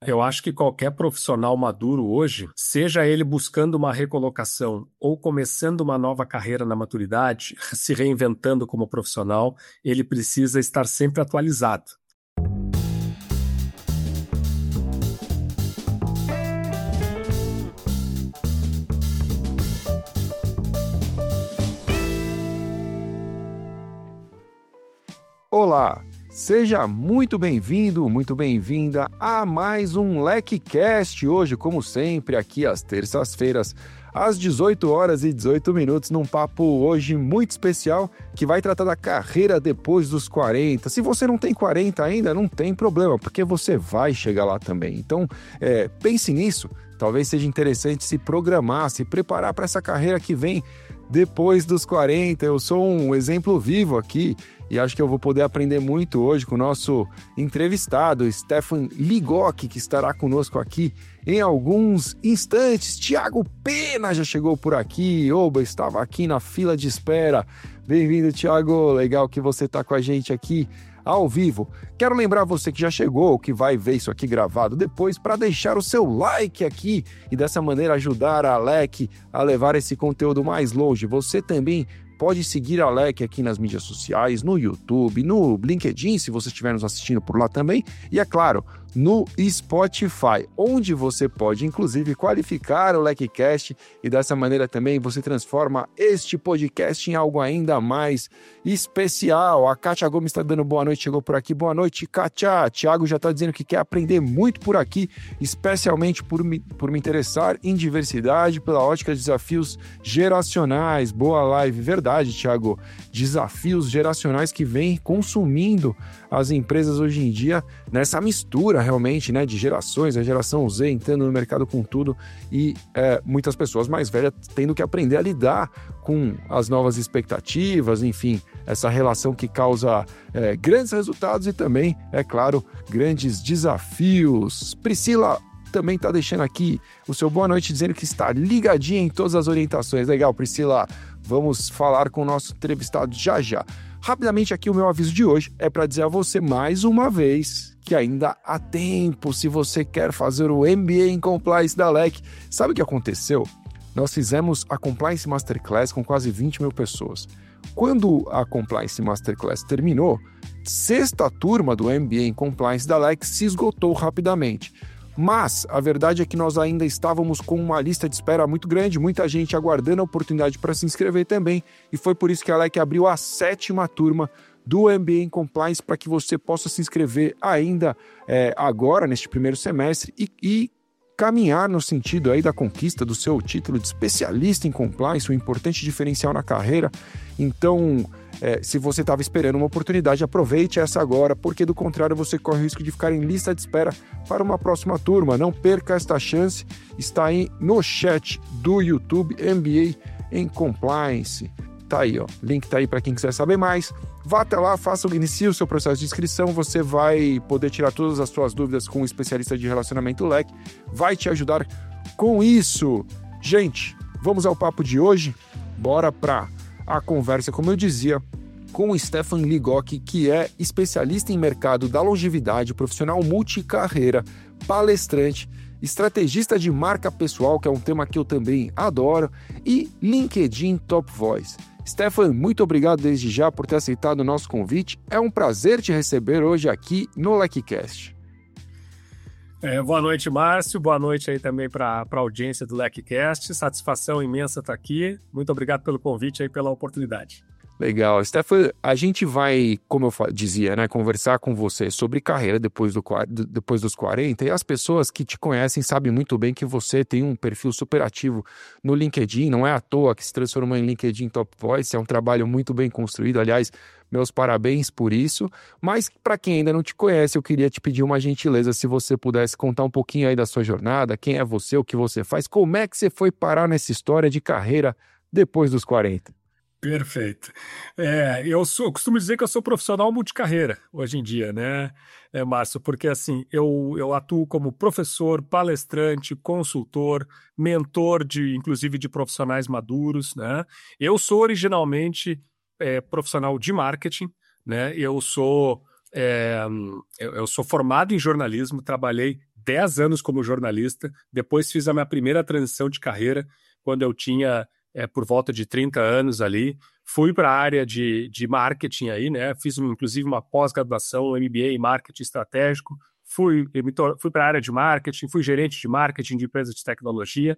Eu acho que qualquer profissional maduro hoje, seja ele buscando uma recolocação ou começando uma nova carreira na maturidade, se reinventando como profissional, ele precisa estar sempre atualizado. Olá, seja muito bem-vindo, muito bem-vinda a mais um LecCast, hoje, como sempre, aqui às terças-feiras, às 18 horas e 18 minutos, num papo hoje muito especial, que vai tratar da carreira depois dos 40. Se você não tem 40 ainda, não tem problema, porque você vai chegar lá também. Então, pense nisso, talvez seja interessante se programar, se preparar para essa carreira que vem depois dos 40. Eu sou um exemplo vivo aqui, e acho que eu vou poder aprender muito hoje com o nosso entrevistado, Stefan Ligock, que estará conosco aqui em alguns instantes. Thiago Pena já chegou por aqui. Oba, estava aqui na fila de espera. Bem-vindo, Thiago. Legal que você está com a gente aqui ao vivo. Quero lembrar você que já chegou, que vai ver isso aqui gravado depois, para deixar o seu like aqui e dessa maneira ajudar a Lec a levar esse conteúdo mais longe. Você também pode seguir a Lec aqui nas mídias sociais, no YouTube, no LinkedIn, se você estiver nos assistindo por lá também, e é claro, no Spotify, onde você pode inclusive qualificar o LecCast e dessa maneira também você transforma este podcast em algo ainda mais especial. A Kátia Gomes está dando boa noite, chegou por aqui. Boa noite, Kátia. Thiago já está dizendo que quer aprender muito por aqui, especialmente por me interessar em diversidade, pela ótica de desafios geracionais. Boa live, verdade, Thiago. Desafios geracionais que vêm consumindo as empresas hoje em dia nessa mistura realmente, né, de gerações, a geração Z entrando no mercado com tudo e muitas pessoas mais velhas tendo que aprender a lidar com as novas expectativas, enfim, essa relação que causa grandes resultados e também, é claro, grandes desafios. Priscila também está deixando aqui o seu boa noite, dizendo que está ligadinha em todas as orientações. Legal, Priscila, vamos falar com o nosso entrevistado já já. Rapidamente aqui o meu aviso de hoje é para dizer a você mais uma vez que ainda há tempo, se você quer fazer o MBA em Compliance da Lec. Sabe o que aconteceu? Nós fizemos a Compliance Masterclass com quase 20 mil pessoas. Quando a Compliance Masterclass terminou, sexta turma do MBA em Compliance da Lec se esgotou rapidamente. Mas a verdade é que nós ainda estávamos com uma lista de espera muito grande, muita gente aguardando a oportunidade para se inscrever também, e foi por isso que a Lec abriu a sétima turma do MBA em Compliance para que você possa se inscrever ainda agora, neste primeiro semestre, e caminhar no sentido aí da conquista do seu título de especialista em Compliance, um importante diferencial na carreira. Então, se você estava esperando uma oportunidade, aproveite essa agora, porque do contrário você corre o risco de ficar em lista de espera para uma próxima turma. Não perca esta chance, está aí no chat do YouTube, MBA em Compliance. Tá aí, ó. Link tá aí para quem quiser saber mais. Vá até lá, inicie o seu processo de inscrição, você vai poder tirar todas as suas dúvidas com o especialista de relacionamento Lec, vai te ajudar com isso. Gente, vamos ao papo de hoje, bora para a conversa, como eu dizia, com o Stefan Ligock, que é especialista em mercado da longevidade, profissional multicarreira, palestrante, estrategista de marca pessoal, que é um tema que eu também adoro, e LinkedIn Top Voice. Stefan, muito obrigado desde já por ter aceitado o nosso convite. É um prazer te receber hoje aqui no LecCast. Boa noite, Márcio. Boa noite aí também para a audiência do LecCast. Satisfação imensa estar aqui. Muito obrigado pelo convite e pela oportunidade. Legal. Stefan, a gente vai, como eu dizia, né, conversar com você sobre carreira depois dos 40, e as pessoas que te conhecem sabem muito bem que você tem um perfil super ativo no LinkedIn, não é à toa que se transformou em LinkedIn Top Voice, é um trabalho muito bem construído, aliás, meus parabéns por isso, mas para quem ainda não te conhece, eu queria te pedir uma gentileza, se você pudesse contar um pouquinho aí da sua jornada, quem é você, o que você faz, como é que você foi parar nessa história de carreira depois dos 40? Perfeito. Eu costumo dizer que eu sou profissional multicarreira hoje em dia, né, Márcio? Porque assim, eu atuo como professor, palestrante, consultor, mentor inclusive de profissionais maduros, né? Eu sou originalmente profissional de marketing, né? Eu sou formado em jornalismo, trabalhei 10 anos como jornalista, depois fiz a minha primeira transição de carreira quando eu tinha por volta de 30 anos ali, fui para a área de marketing aí, né? Fiz inclusive uma pós-graduação, um MBA em marketing estratégico, fui para a área de marketing, fui gerente de marketing de empresas de tecnologia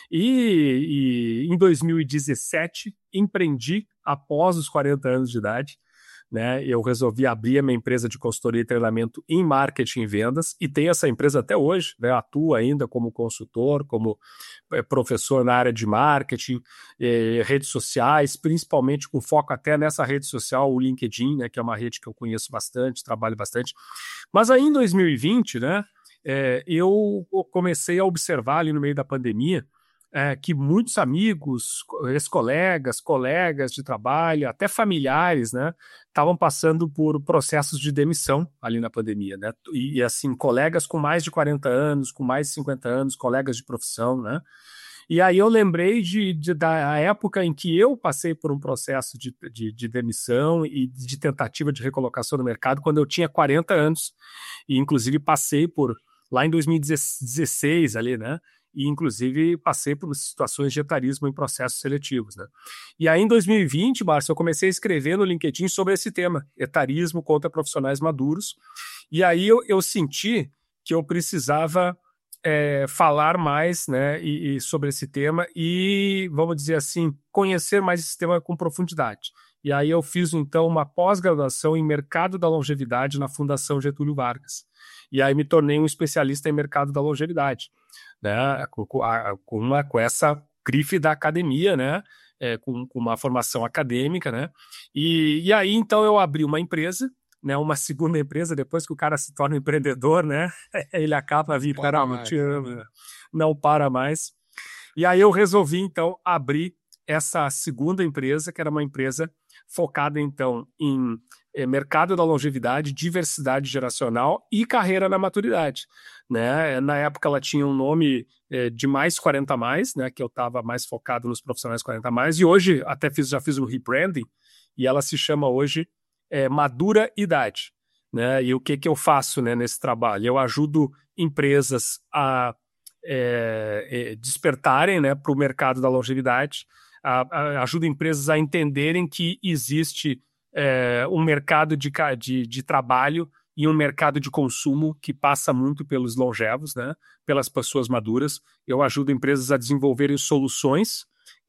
e em 2017 empreendi após os 40 anos de idade, né? Eu resolvi abrir a minha empresa de consultoria e treinamento em marketing e vendas e tenho essa empresa até hoje, né? Atuo ainda como consultor, como professor na área de marketing, redes sociais, principalmente com foco até nessa rede social, o LinkedIn, né? Que é uma rede que eu conheço bastante, trabalho bastante. Mas aí em 2020, né? Eu comecei a observar ali no meio da pandemia que muitos amigos, ex-colegas, colegas de trabalho, até familiares, né, estavam passando por processos de demissão ali na pandemia, né, e assim, colegas com mais de 40 anos, com mais de 50 anos, colegas de profissão, né, e aí eu lembrei da época em que eu passei por um processo de demissão e de tentativa de recolocação no mercado quando eu tinha 40 anos, e inclusive passei por, lá em 2016 ali, né, e inclusive passei por situações de etarismo em processos seletivos, né? E aí em 2020, Márcio, eu comecei a escrever no LinkedIn sobre esse tema, etarismo contra profissionais maduros, e aí eu senti que eu precisava falar mais, né, sobre esse tema e, vamos dizer assim, conhecer mais esse tema com profundidade. E aí eu fiz, então, uma pós-graduação em mercado da longevidade na Fundação Getúlio Vargas. E aí me tornei um especialista em mercado da longevidade, né, com essa grife da academia, né, com uma formação acadêmica, né, e aí então eu abri uma empresa, né, uma segunda empresa, depois que o cara se torna empreendedor, né, ele acaba vindo, não para mais, e aí eu resolvi então abrir essa segunda empresa, que era uma empresa focada então em mercado da longevidade, diversidade geracional e carreira na maturidade, né? Na época ela tinha um nome de mais 40 mais, né? Que eu estava mais focado nos profissionais 40 mais, e hoje até já fiz um rebranding e ela se chama hoje Madura Idade, né? E o que eu faço, né, nesse trabalho? Eu ajudo empresas a despertarem, né, para o mercado da longevidade, ajudo empresas a entenderem que existe um mercado de trabalho e um mercado de consumo que passa muito pelos longevos, né, pelas pessoas maduras. Eu ajudo empresas a desenvolverem soluções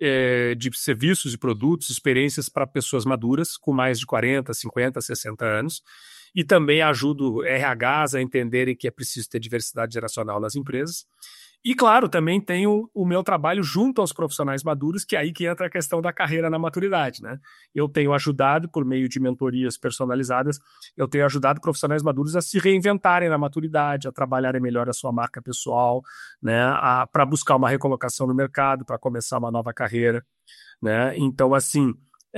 de serviços e produtos, experiências para pessoas maduras com mais de 40, 50, 60 anos. E também ajudo RHs a entenderem que é preciso ter diversidade geracional nas empresas. E, claro, também tenho o meu trabalho junto aos profissionais maduros, que é aí que entra a questão da carreira na maturidade, né? Eu tenho ajudado, por meio de mentorias personalizadas, eu tenho ajudado profissionais maduros a se reinventarem na maturidade, a trabalharem melhor a sua marca pessoal, né? Para buscar uma recolocação no mercado, para começar uma nova carreira, né? Então, assim,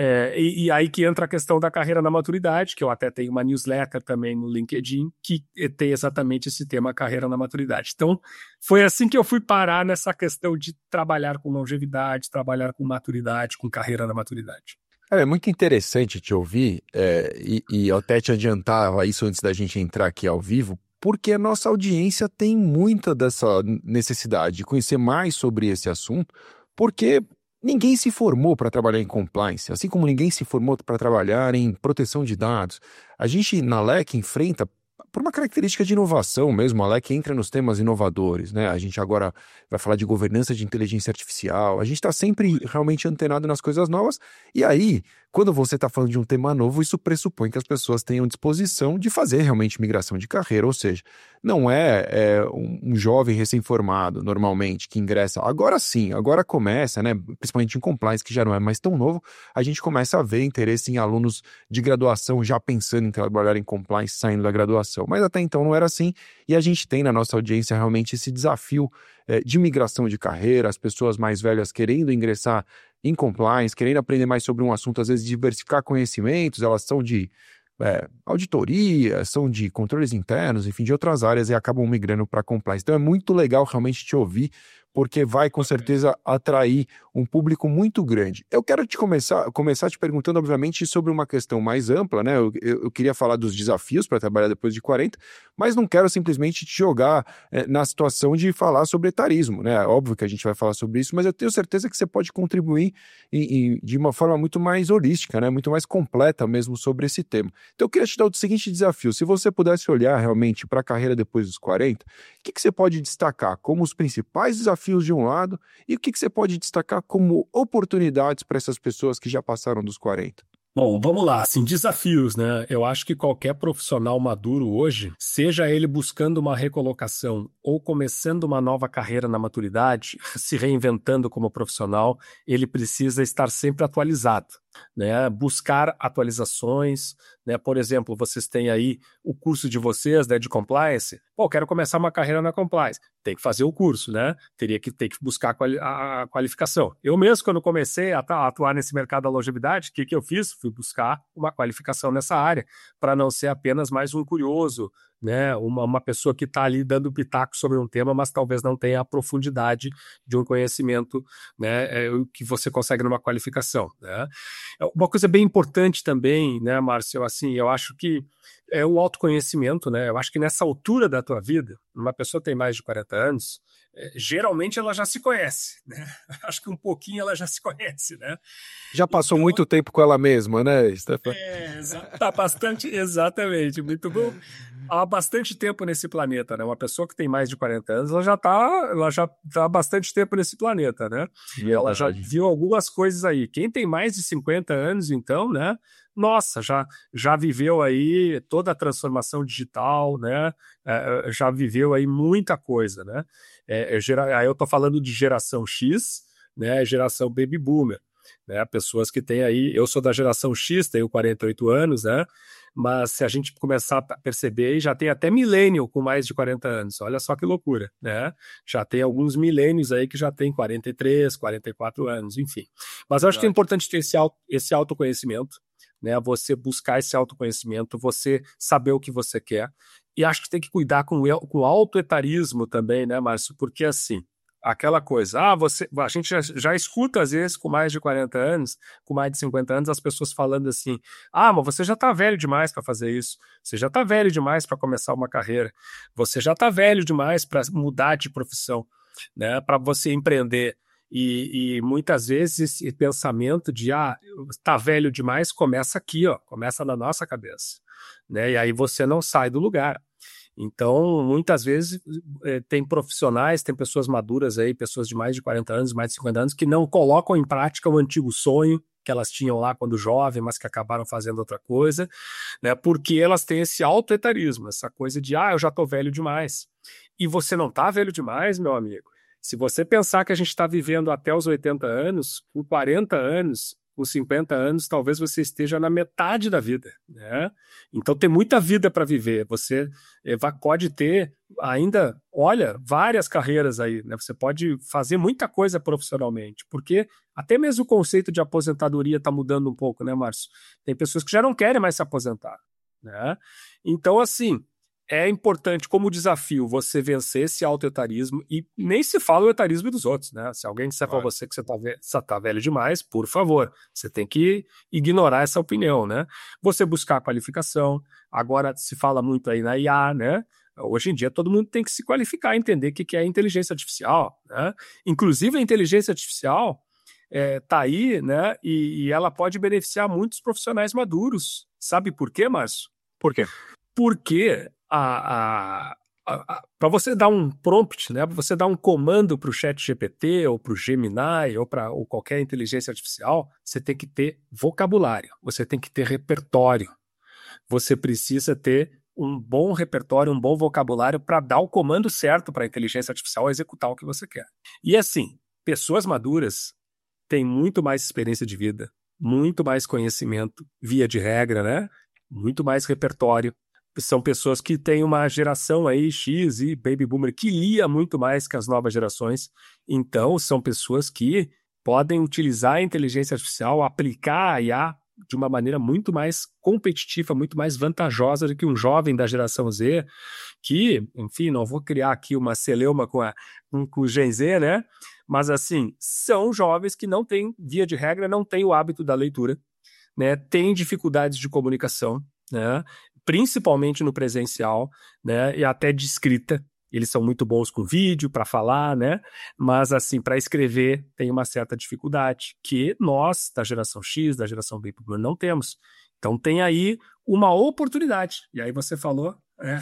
e aí que entra a questão da carreira na maturidade, que eu até tenho uma newsletter também no LinkedIn, que tem exatamente esse tema, carreira na maturidade. Então, foi assim que eu fui parar nessa questão de trabalhar com longevidade, trabalhar com maturidade, com carreira na maturidade. É muito interessante te ouvir, e eu até te adiantava isso antes da gente entrar aqui ao vivo, porque a nossa audiência tem muita dessa necessidade de conhecer mais sobre esse assunto, porque ninguém se formou para trabalhar em compliance, assim como ninguém se formou para trabalhar em proteção de dados. A gente, na LEC, enfrenta, por uma característica de inovação mesmo, a LEC entra nos temas inovadores, né? A gente agora vai falar de governança de inteligência artificial, a gente está sempre realmente antenado nas coisas novas, e aí, quando você está falando de um tema novo, isso pressupõe que as pessoas tenham disposição de fazer realmente migração de carreira, ou seja, não é um jovem recém-formado, normalmente, que ingressa, agora sim, agora começa, né, principalmente em compliance, que já não é mais tão novo, a gente começa a ver interesse em alunos de graduação já pensando em trabalhar em compliance, saindo da graduação, mas até então não era assim, e a gente tem na nossa audiência realmente esse desafio de migração de carreira, as pessoas mais velhas querendo ingressar em compliance, querendo aprender mais sobre um assunto, às vezes diversificar conhecimentos, elas são de auditoria, são de controles internos, enfim, de outras áreas e acabam migrando para compliance. Então é muito legal realmente te ouvir, porque vai com certeza atrair um público muito grande. Eu quero começar te perguntando, obviamente, sobre uma questão mais ampla, né? Eu queria falar dos desafios para trabalhar depois de 40, mas não quero simplesmente te jogar na situação de falar sobre etarismo, né? Óbvio que a gente vai falar sobre isso, mas eu tenho certeza que você pode contribuir de uma forma muito mais holística, né? Muito mais completa mesmo sobre esse tema. Então eu queria te dar o seguinte desafio: se você pudesse olhar realmente para a carreira depois dos 40, o que você pode destacar como os principais desafios de um lado e o que você pode destacar como oportunidades para essas pessoas que já passaram dos 40? Bom, vamos lá, assim, desafios, né? Eu acho que qualquer profissional maduro hoje, seja ele buscando uma recolocação ou começando uma nova carreira na maturidade, se reinventando como profissional, ele precisa estar sempre atualizado, né? Buscar atualizações, né? Por exemplo, vocês têm aí o curso de vocês, né, de compliance. Pô, quero começar uma carreira na compliance. Tem que fazer o curso, né? Ter que buscar a qualificação. Eu mesmo, quando comecei a atuar nesse mercado da longevidade, o que eu fiz? Fui buscar uma qualificação nessa área, para não ser apenas mais um curioso, né? Uma pessoa que está ali dando pitaco sobre um tema, mas talvez não tenha a profundidade de um conhecimento, né, que você consegue numa qualificação, né? Uma coisa bem importante também, né, Márcio, assim, eu acho que é o autoconhecimento, né? Eu acho que nessa altura da tua vida, uma pessoa que tem mais de 40 anos, geralmente ela já se conhece, né? Acho que um pouquinho ela já se conhece, né? Já passou Então, muito tempo com ela mesma, né, Stefan? tá bastante, exatamente, muito bom. Há bastante tempo nesse planeta, né? Uma pessoa que tem mais de 40 anos, ela já tá há bastante tempo nesse planeta, né? Ela já Verdade. viu algumas coisas aí. Quem tem mais de 50 anos, então, né? Nossa, já viveu aí toda a transformação digital, né? Já viveu aí muita coisa, né? Aí eu tô falando de geração X, né? Geração Baby Boomer, né? Pessoas que têm aí... Eu sou da geração X, tenho 48 anos, né? Mas se a gente começar a perceber, já tem até millennial com mais de 40 anos. Olha só que loucura, né? Já tem alguns milênios aí que já tem 43, 44 anos, enfim. Mas eu acho que é importante ter esse autoconhecimento, né? Você buscar esse autoconhecimento, você saber o que você quer. E acho que tem que cuidar com o autoetarismo também, né, Márcio? Porque assim, aquela coisa, a gente já escuta às vezes com mais de 40 anos, com mais de 50 anos, as pessoas falando assim: mas você já tá velho demais para fazer isso, você já tá velho demais para começar uma carreira, você já tá velho demais para mudar de profissão, né, para você empreender. E muitas vezes esse pensamento de tá velho demais começa aqui, ó, começa na nossa cabeça, né? E aí você não sai do lugar. Então, muitas vezes tem profissionais, tem pessoas maduras aí, pessoas de mais de 40 anos, mais de 50 anos, que não colocam em prática o antigo sonho que elas tinham lá quando jovem, mas que acabaram fazendo outra coisa, né? Porque elas têm esse autoetarismo, essa coisa de, eu já tô velho demais. E você não tá velho demais, meu amigo. Se você pensar que a gente está vivendo até os 80 anos, com 40 anos, com 50 anos, talvez você esteja na metade da vida, né? Então tem muita vida para viver. Você pode ter ainda, olha, várias carreiras aí, né? Você pode fazer muita coisa profissionalmente, porque até mesmo o conceito de aposentadoria está mudando um pouco, né, Márcio? Tem pessoas que já não querem mais se aposentar, né? Então, assim, é importante, como desafio, você vencer esse autoetarismo, e nem se fala o etarismo dos outros, né? Se alguém disser para você que você tá velho demais, por favor, você tem que ignorar essa opinião, né? Você buscar a qualificação. Agora se fala muito aí na IA, né? Hoje em dia todo mundo tem que se qualificar, entender o que é inteligência artificial, né? Inclusive a inteligência artificial tá aí, né? E ela pode beneficiar muitos profissionais maduros. Sabe por quê, Márcio? Por quê? Porque para você dar um prompt, né, para você dar um comando para o ChatGPT ou para o Gemini ou qualquer inteligência artificial, você tem que ter vocabulário, você tem que ter repertório. Você precisa ter um bom repertório, um bom vocabulário para dar o comando certo para a inteligência artificial executar o que você quer. E assim, pessoas maduras têm muito mais experiência de vida, muito mais conhecimento, via de regra, né? Muito mais repertório. São pessoas que têm uma geração aí, X e Baby Boomer, que lia muito mais que as novas gerações. Então, são pessoas que podem utilizar a inteligência artificial, aplicar a IA de uma maneira muito mais competitiva, muito mais vantajosa do que um jovem da geração Z, que, enfim, não vou criar aqui uma celeuma com o Gen Z, né? Mas, assim, são jovens que não têm, via de regra, não têm o hábito da leitura, né? Têm dificuldades de comunicação, né? Principalmente no presencial, né? E até de escrita. Eles são muito bons com vídeo para falar, né? Mas, assim, para escrever tem uma certa dificuldade que nós, da geração X, da geração Baby Boomer, não temos. Então tem aí uma oportunidade. E aí você falou,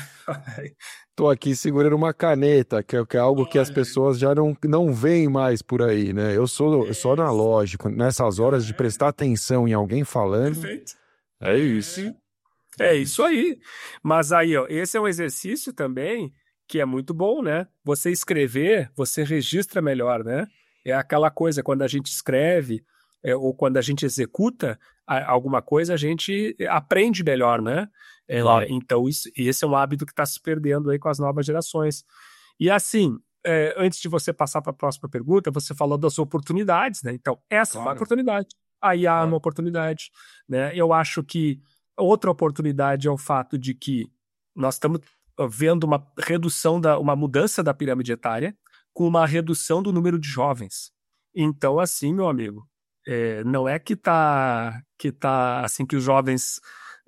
Tô aqui segurando uma caneta, que é algo que as pessoas já não veem mais por aí, né? Eu sou analógico. Nessas horas de prestar atenção em alguém falando, perfeito. é isso. É isso aí. Mas aí, ó, esse é um exercício também que é muito bom, né? Você escrever, você registra melhor, né? É aquela coisa, quando a gente escreve, ou quando a gente executa alguma coisa, a gente aprende melhor, né? Claro. Então, esse é um hábito que está se perdendo aí com as novas gerações. E assim, antes de você passar para a próxima pergunta, você falou das oportunidades, né? Então, essa é uma oportunidade. Aí há uma oportunidade, né? Eu acho que outra oportunidade é o fato de que nós estamos vendo uma redução, uma mudança da pirâmide etária com uma redução do número de jovens. Então, assim, meu amigo, não é que tá assim que os jovens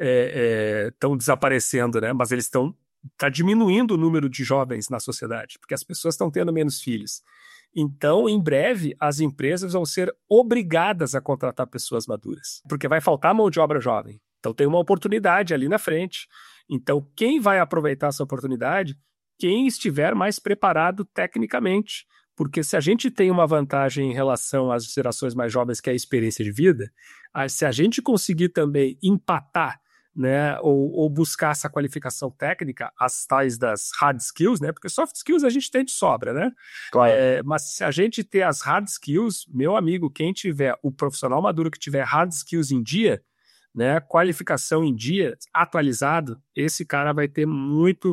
estão desaparecendo, né? Mas eles tá diminuindo o número de jovens na sociedade, porque as pessoas estão tendo menos filhos. Então, em breve, as empresas vão ser obrigadas a contratar pessoas maduras, porque vai faltar mão de obra jovem. Então, tem uma oportunidade ali na frente. Então, quem vai aproveitar essa oportunidade? Quem estiver mais preparado tecnicamente. Porque se a gente tem uma vantagem em relação às gerações mais jovens, que é a experiência de vida, se a gente conseguir também empatar, né, ou buscar essa qualificação técnica, as tais das hard skills, né, porque soft skills a gente tem de sobra, né? Claro. Mas se a gente ter as hard skills, meu amigo, quem tiver, o profissional maduro que tiver hard skills em dia, né, qualificação em dia, atualizado, esse cara vai ter muito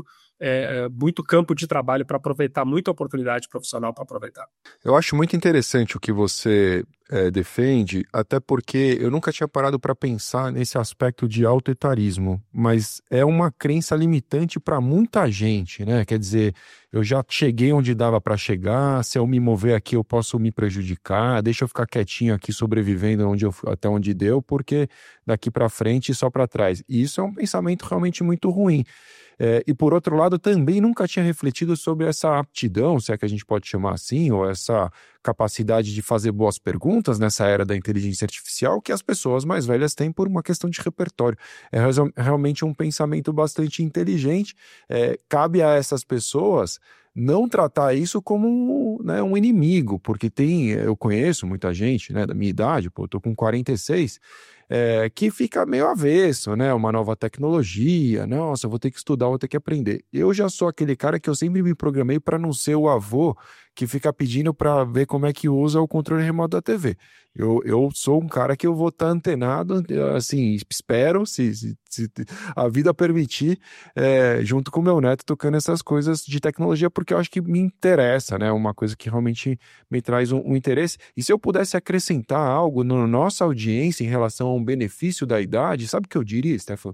campo de trabalho para aproveitar, muita oportunidade profissional para aproveitar. Eu acho muito interessante o que você defende, até porque eu nunca tinha parado para pensar nesse aspecto de autoritarismo, mas é uma crença limitante para muita gente, né? Quer dizer, eu já cheguei onde dava para chegar, se eu me mover aqui eu posso me prejudicar, deixa eu ficar quietinho aqui sobrevivendo até onde deu, porque daqui para frente e só para trás. E isso é um pensamento realmente muito ruim. E por outro lado, também nunca tinha refletido sobre essa aptidão, se é que a gente pode chamar assim, ou essa capacidade de fazer boas perguntas nessa era da inteligência artificial que as pessoas mais velhas têm por uma questão de repertório. É realmente um pensamento bastante inteligente. Cabe a essas pessoas não tratar isso como, né, um inimigo, porque eu conheço muita gente, né, da minha idade, eu tô com 46, que fica meio avesso, né? Uma nova tecnologia, nossa, eu vou ter que estudar, vou ter que aprender. Eu já sou aquele cara que eu sempre me programei para não ser o avô que fica pedindo para ver como é que usa o controle remoto da TV. Eu sou um cara que eu vou estar antenado, assim, espero, se a vida permitir, junto com o meu neto, tocando essas coisas de tecnologia, porque eu acho que me interessa, né? Uma coisa que realmente me traz um interesse. E se eu pudesse acrescentar algo na nossa audiência em relação a um benefício da idade, sabe o que eu diria, Stefano?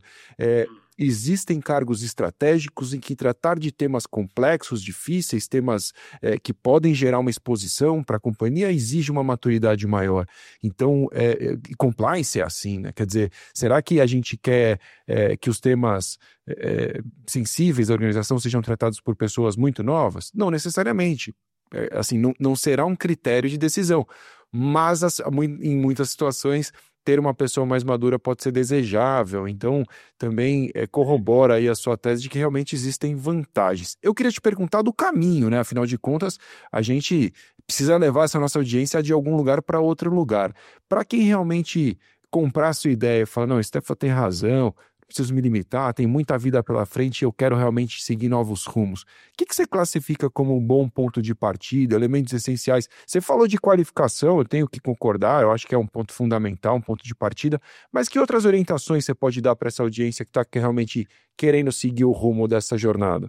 Existem cargos estratégicos em que tratar de temas complexos, difíceis, temas que podem gerar uma exposição para a companhia, exige uma maturidade maior. Então, compliance é assim, né? Quer dizer, será que a gente quer que os temas sensíveis da organização sejam tratados por pessoas muito novas? Não necessariamente. Assim, não será um critério de decisão. Mas, em muitas situações, ter uma pessoa mais madura pode ser desejável, então também corrobora aí a sua tese de que realmente existem vantagens. Eu queria te perguntar do caminho, né? Afinal de contas, a gente precisa levar essa nossa audiência de algum lugar para outro lugar. Para quem realmente comprar a sua ideia e falar, não, Stefano tem razão, preciso me limitar, tem muita vida pela frente e eu quero realmente seguir novos rumos. O que você classifica como um bom ponto de partida, elementos essenciais? Você falou de qualificação, eu tenho que concordar, eu acho que é um ponto fundamental, um ponto de partida, mas que outras orientações você pode dar para essa audiência que está realmente querendo seguir o rumo dessa jornada?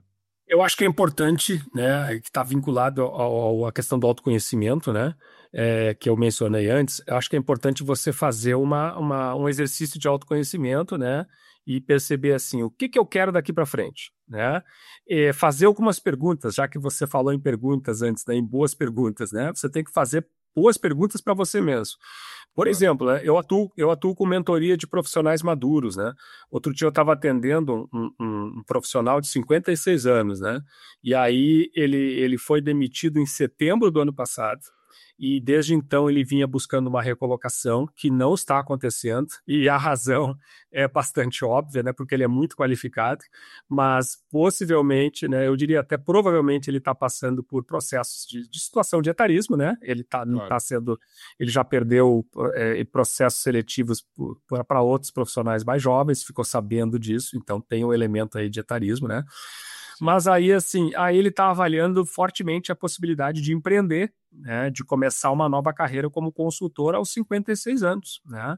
Eu acho que é importante, né, que está vinculado à questão do autoconhecimento, né, que eu mencionei antes. Eu acho que é importante você fazer um exercício de autoconhecimento, né, e perceber assim, o que eu quero daqui para frente, né? Fazer algumas perguntas, já que você falou em perguntas antes, né, em boas perguntas, né? Você tem que fazer boas perguntas para você mesmo. Por exemplo, né, eu atuo com mentoria de profissionais maduros, né? Outro dia eu estava atendendo um profissional de 56 anos, né? E aí ele foi demitido em setembro do ano passado. E desde então ele vinha buscando uma recolocação que não está acontecendo, e a razão é bastante óbvia, né, porque ele é muito qualificado, mas possivelmente, né, eu diria até provavelmente ele está passando por processos de situação de etarismo, né, não Claro. está sendo, ele já perdeu processos seletivos para outros profissionais mais jovens, ficou sabendo disso, então tem um elemento aí de etarismo, né. Mas aí, assim, aí ele está avaliando fortemente a possibilidade de empreender, né, de começar uma nova carreira como consultor aos 56 anos, né?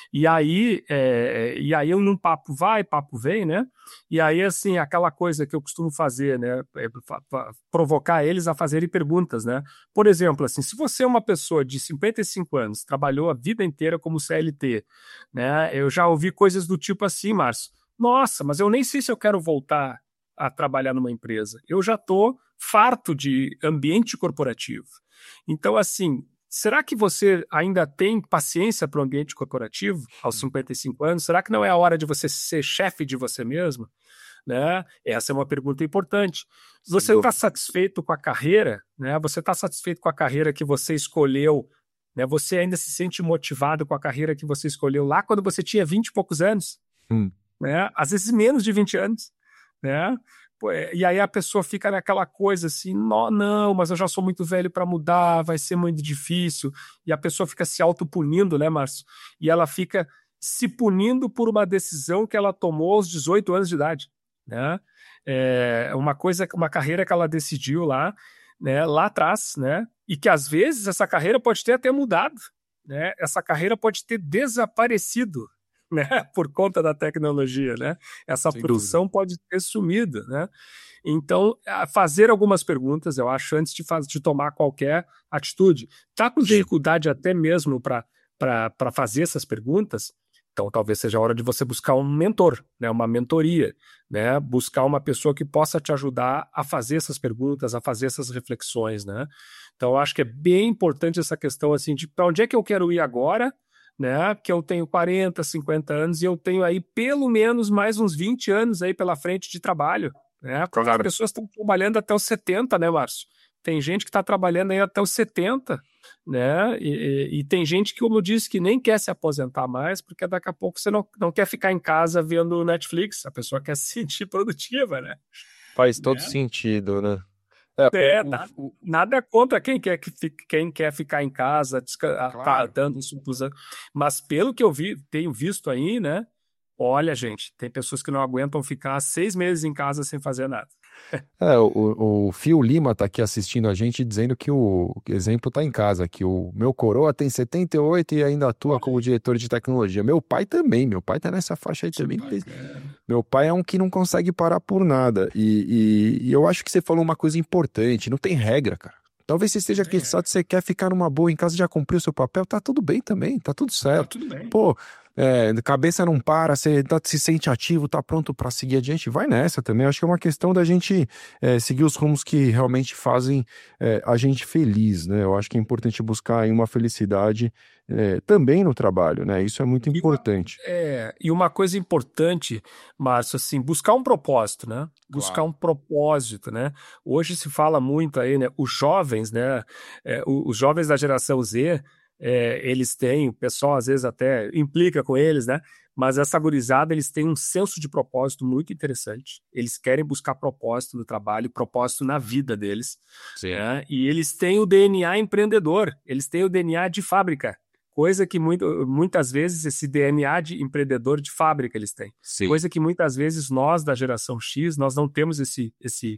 E aí num papo vai, papo vem, né? E aí, assim, aquela coisa que eu costumo fazer, né, provocar eles a fazerem perguntas, né? Por exemplo, assim, se você é uma pessoa de 55 anos, trabalhou a vida inteira como CLT, né? Eu já ouvi coisas do tipo assim, Márcio, nossa, mas eu nem sei se eu quero voltar a trabalhar numa empresa. Eu já estou farto de ambiente corporativo. Então, assim, será que você ainda tem paciência para o ambiente corporativo aos 55 anos? Será que não é a hora de você ser chefe de você mesmo? Né? Essa é uma pergunta importante. Você está satisfeito com a carreira? Né? Você está satisfeito com a carreira que você escolheu? Né? Você ainda se sente motivado com a carreira que você escolheu lá quando você tinha 20 e poucos anos? Né? Às vezes menos de 20 anos. Né? E aí a pessoa fica naquela coisa assim, não, mas eu já sou muito velho para mudar, vai ser muito difícil. E a pessoa fica se autopunindo, né, Márcio? E ela fica se punindo por uma decisão que ela tomou aos 18 anos de idade, né? Uma carreira que ela decidiu lá, né, lá atrás, né? E que às vezes essa carreira pode ter até mudado, né? Essa carreira pode ter desaparecido, né, por conta da tecnologia, né? Essa Sem dúvida. produção pode ter sumido, né? Então, fazer algumas perguntas, eu acho, antes de tomar qualquer atitude. Tá com dificuldade até mesmo para fazer essas perguntas? Então, talvez seja a hora de você buscar um mentor, né? Uma mentoria, né? Buscar uma pessoa que possa te ajudar a fazer essas perguntas, a fazer essas reflexões, né? Então, eu acho que é bem importante essa questão assim de para onde é que eu quero ir agora, né? Que eu tenho 40, 50 anos e eu tenho aí pelo menos mais uns 20 anos aí pela frente de trabalho, né? Porque as pessoas estão trabalhando até os 70, né, Márcio? Tem gente que está trabalhando aí até os 70, né? E tem gente que, como eu disse, que nem quer se aposentar mais, porque daqui a pouco você não quer ficar em casa vendo Netflix, a pessoa quer se sentir produtiva, né? Faz todo sentido, né? Nada contra quem quer ficar em casa, Claro. dando isso, mas pelo que eu tenho visto aí, né? Olha, gente, tem pessoas que não aguentam ficar 6 meses em casa sem fazer nada. O Fio Lima tá aqui assistindo a gente dizendo que o exemplo tá em casa, que o meu coroa tem 78 e ainda atua como diretor de tecnologia. Meu pai também, meu pai tá nessa faixa aí também. Meu pai é um que não consegue parar por nada. E eu acho que você falou uma coisa importante, não tem regra, cara. Talvez você esteja cansado, você quer ficar numa boa em casa, já cumpriu o seu papel, tá tudo bem também, tá tudo certo. Tá tudo bem. Pô, cabeça não para, você se sente ativo, tá pronto para seguir adiante, vai nessa também. Acho que é uma questão da gente seguir os rumos que realmente fazem a gente feliz, né? Eu acho que é importante buscar aí uma felicidade também no trabalho, né? Isso é muito importante. E uma coisa importante, Márcio, assim, buscar um propósito, né? Buscar um propósito, né? Hoje se fala muito aí, né? Os jovens, né? Os jovens da geração Z, eles têm, o pessoal às vezes até implica com eles, né? Mas essa gurizada, eles têm um senso de propósito muito interessante. Eles querem buscar propósito no trabalho, propósito na vida deles. Né? E eles têm o DNA empreendedor, eles têm o DNA de fábrica. Coisa que muitas vezes esse DNA de empreendedor de fábrica eles têm. Sim. Coisa que muitas vezes nós da geração X, nós não temos esse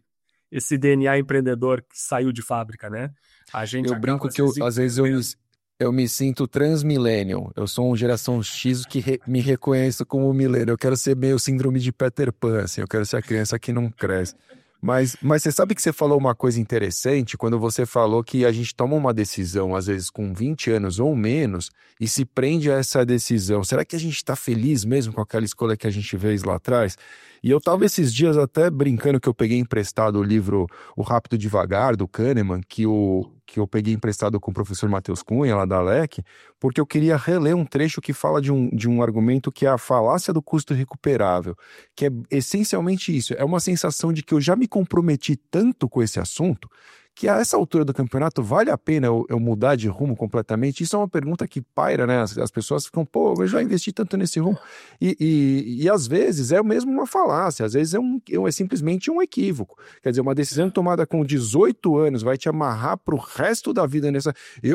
DNA empreendedor que saiu de fábrica, né? A gente Eu brinco que às vezes eu me sinto transmillennial. Eu sou uma geração X que me reconheço como millennial. Eu quero ser meio síndrome de Peter Pan, assim. Eu quero ser a criança que não cresce. Mas você sabe que você falou uma coisa interessante quando você falou que a gente toma uma decisão, às vezes com 20 anos ou menos, e se prende a essa decisão. Será que a gente está feliz mesmo com aquela escolha que a gente fez lá atrás? E eu estava esses dias até brincando que eu peguei emprestado o livro O Rápido e Devagar, do Kahneman, que eu peguei emprestado com o professor Matheus Cunha, lá da ALEC, porque eu queria reler um trecho que fala de um argumento que é a falácia do custo recuperável, que é essencialmente isso, é uma sensação de que eu já me comprometi tanto com esse assunto, que a essa altura do campeonato vale a pena eu mudar de rumo completamente? Isso é uma pergunta que paira, né? As pessoas ficam, pô, eu já investi tanto nesse rumo. E às vezes é mesmo uma falácia, às vezes é simplesmente um equívoco. Quer dizer, uma decisão tomada com 18 anos vai te amarrar para o resto da vida nessa.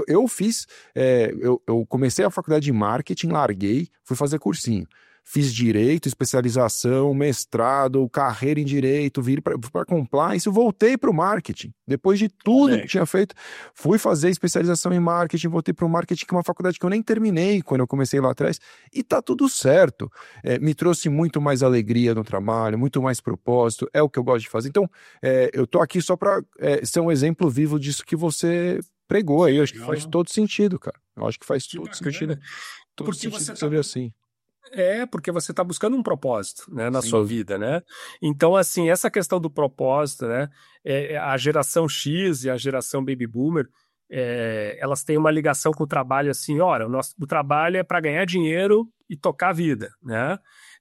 Eu comecei a faculdade de marketing, larguei, fui fazer cursinho. Fiz direito, especialização, mestrado, carreira em direito, vim para compliance, voltei para o marketing. Depois de tudo que tinha feito, fui fazer especialização em marketing, voltei para o marketing, que é uma faculdade que eu nem terminei quando eu comecei lá atrás, e tá tudo certo. Me trouxe muito mais alegria no trabalho, muito mais propósito, é o que eu gosto de fazer. Então, eu tô aqui só para ser um exemplo vivo disso que você pregou aí. Eu acho que faz todo sentido, cara. Eu acho que faz todo sentido. Todo sentido você vê assim. Porque você está buscando um propósito, né, na sua vida, né? Então, assim, essa questão do propósito, né, a geração X e a geração Baby Boomer, elas têm uma ligação com o trabalho assim, olha, o trabalho é para ganhar dinheiro e tocar a vida, né?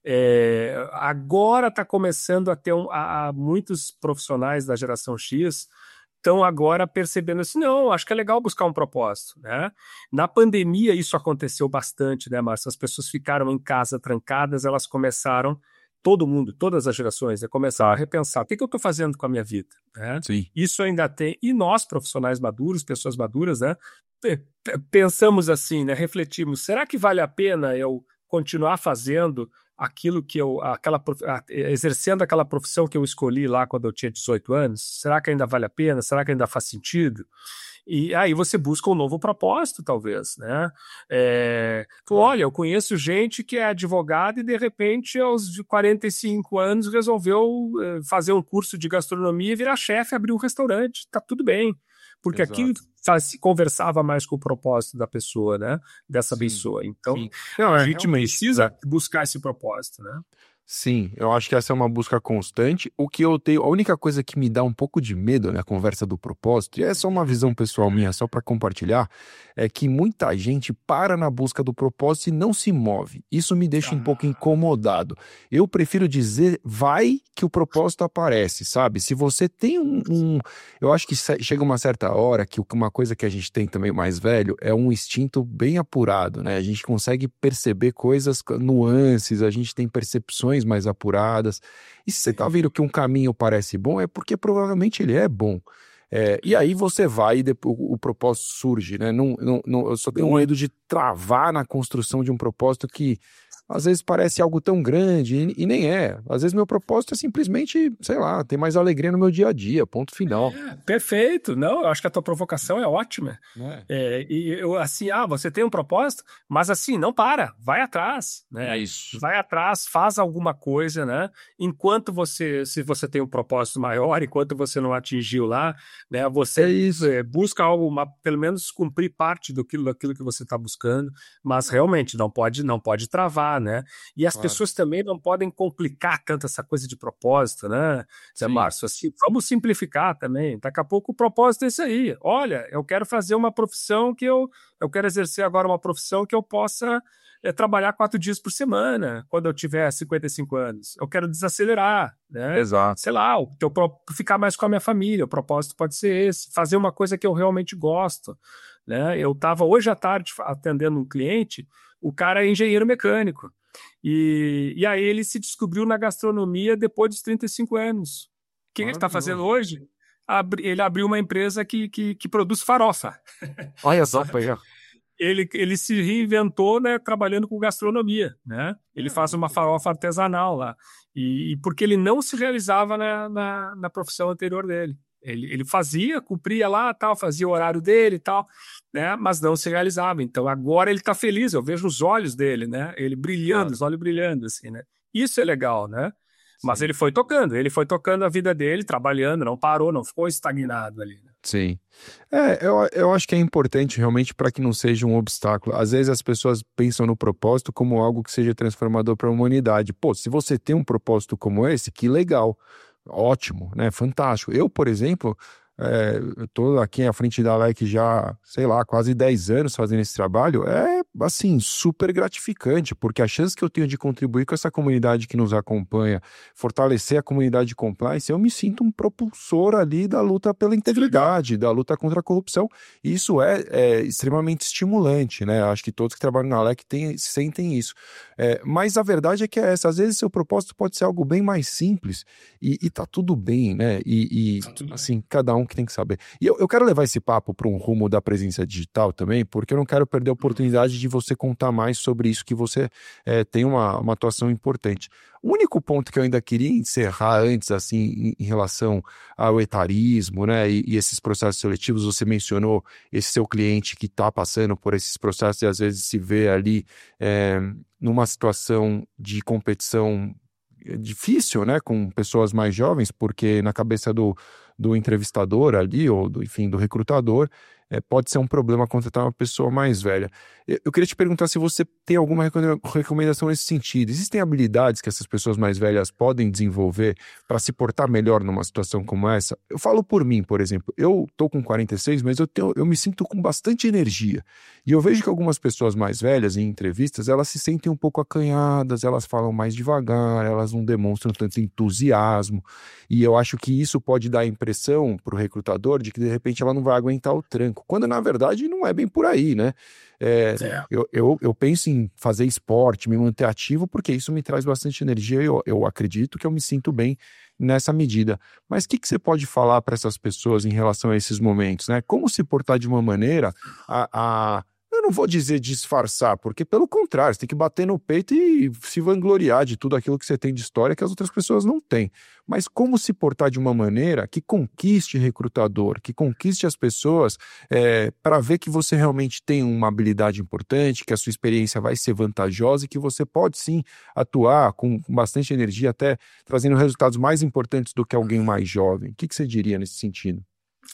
Agora está começando a ter muitos profissionais da geração X estão agora percebendo assim, não, acho que é legal buscar um propósito, né? Na pandemia isso aconteceu bastante, né, Márcio? As pessoas ficaram em casa trancadas, elas começaram, todo mundo, todas as gerações, começaram a repensar, o que eu estou fazendo com a minha vida? Né? Sim. Isso ainda tem, e nós, profissionais maduros, pessoas maduras, né, pensamos assim, né, refletimos, será que vale a pena eu continuar fazendo aquilo que exercendo aquela profissão que eu escolhi lá quando eu tinha 18 anos? Será que ainda vale a pena? Será que ainda faz sentido? E aí você busca um novo propósito, talvez, né? Olha, eu conheço gente que é advogada e de repente aos 45 anos resolveu fazer um curso de gastronomia e virar chefe, abrir um restaurante, tá tudo bem. Porque aquilo se conversava mais com o propósito da pessoa, né? Dessa pessoa. Então, a gente precisa buscar esse propósito, né? Sim, eu acho que essa é uma busca constante. O que eu tenho, a única coisa que me dá um pouco de medo na conversa do propósito, e é só uma visão pessoal minha, só para compartilhar, é que muita gente para na busca do propósito e não se move. Isso me deixa um pouco incomodado. Eu prefiro dizer, vai que o propósito aparece, sabe? Se você tem eu acho que chega uma certa hora que uma coisa que a gente tem também mais velho é um instinto bem apurado, né? A gente consegue perceber coisas, nuances, a gente tem percepções mais apuradas. E se você tá vendo que um caminho parece bom, é porque provavelmente ele é bom. E aí você vai e o propósito surge, né? Eu só tenho medo de travar na construção de um propósito que às vezes parece algo tão grande e nem é. Às vezes meu propósito é simplesmente, sei lá, ter mais alegria no meu dia a dia, ponto final. Perfeito. Não, eu acho que a tua provocação é ótima. E eu, assim, você tem um propósito, mas assim, não para, vai atrás, né? É isso. Vai atrás, faz alguma coisa, né? Enquanto se você tem um propósito maior, enquanto você não atingiu lá, né? Você busca algo, pelo menos cumprir parte daquilo que você está buscando, mas realmente não pode travar, né? E as pessoas também não podem complicar tanto essa coisa de propósito, né? Márcio, assim, vamos simplificar também. Daqui a pouco o propósito é isso aí. Olha, eu quero fazer uma profissão eu quero exercer agora uma profissão que eu possa trabalhar 4 dias por semana quando eu tiver 55 anos. Eu quero desacelerar, né? Exato. Sei lá, ficar mais com a minha família. O propósito pode ser esse, fazer uma coisa que eu realmente gosto, né? Eu estava hoje à tarde atendendo um cliente, o cara é engenheiro mecânico. E aí ele se descobriu na gastronomia depois dos 35 anos. O que ele está fazendo hoje? Ele abriu uma empresa que produz farofa. Olha só, Ele se reinventou, né, trabalhando com gastronomia, né? Ele faz uma farofa artesanal lá. E porque ele não se realizava na profissão anterior dele. Ele cumpria lá, tal, fazia o horário dele e tal, né? Mas não se realizava. Então agora ele está feliz, eu vejo os olhos dele, né? Ele brilhando, os olhos brilhando, assim, né? Isso é legal, né? Mas Sim. ele foi tocando a vida dele, trabalhando, não parou, não ficou estagnado ali, né? Sim. Eu acho que é importante realmente para que não seja um obstáculo. Às vezes as pessoas pensam no propósito como algo que seja transformador para a humanidade. Pô, se você tem um propósito como esse, que legal, ótimo, né? Fantástico. Eu, por exemplo, eu tô aqui à frente da LEC já, sei lá, quase 10 anos fazendo esse trabalho. É, assim, super gratificante, porque a chance que eu tenho de contribuir com essa comunidade que nos acompanha, fortalecer a comunidade de compliance, eu me sinto um propulsor ali da luta pela Legal. integridade, da luta contra a corrupção. E isso é extremamente estimulante, né? Acho que todos que trabalham na LEC sentem isso. Mas a verdade é que é essa. Às vezes seu propósito pode ser algo bem mais simples e tá tudo bem, né? Tá tudo bem. Assim, cada um que tem que saber. E eu quero levar esse papo para um rumo da presença digital também, porque eu não quero perder a oportunidade de você contar mais sobre isso, que você tem uma atuação importante. O único ponto que eu ainda queria encerrar antes, assim, em relação ao etarismo, né, e esses processos seletivos, você mencionou esse seu cliente que está passando por esses processos e às vezes se vê ali numa situação de competição difícil, né, com pessoas mais jovens, porque na cabeça do entrevistador ali, ou enfim, do recrutador, pode ser um problema contratar uma pessoa mais velha. Eu queria te perguntar se você tem alguma recomendação nesse sentido. Existem habilidades que essas pessoas mais velhas podem desenvolver para se portar melhor numa situação como essa? Eu falo por mim, por exemplo. Eu tô com 46, mas eu me sinto com bastante energia. E eu vejo que algumas pessoas mais velhas, em entrevistas, elas se sentem um pouco acanhadas, elas falam mais devagar, elas não demonstram tanto entusiasmo. E eu acho que isso pode dar a impressão para o recrutador de que, de repente, ela não vai aguentar o tranco, quando, na verdade, não é bem por aí, né? É. Eu penso em fazer esporte, me manter ativo, porque isso me traz bastante energia e eu acredito que eu me sinto bem nessa medida. Mas o que você pode falar para essas pessoas em relação a esses momentos, né? Como se portar de uma maneira eu não vou dizer disfarçar, porque pelo contrário, você tem que bater no peito e se vangloriar de tudo aquilo que você tem de história que as outras pessoas não têm. Mas como se portar de uma maneira que conquiste recrutador, que conquiste as pessoas para ver que você realmente tem uma habilidade importante, que a sua experiência vai ser vantajosa e que você pode sim atuar com bastante energia, até trazendo resultados mais importantes do que alguém mais jovem. O que você diria nesse sentido?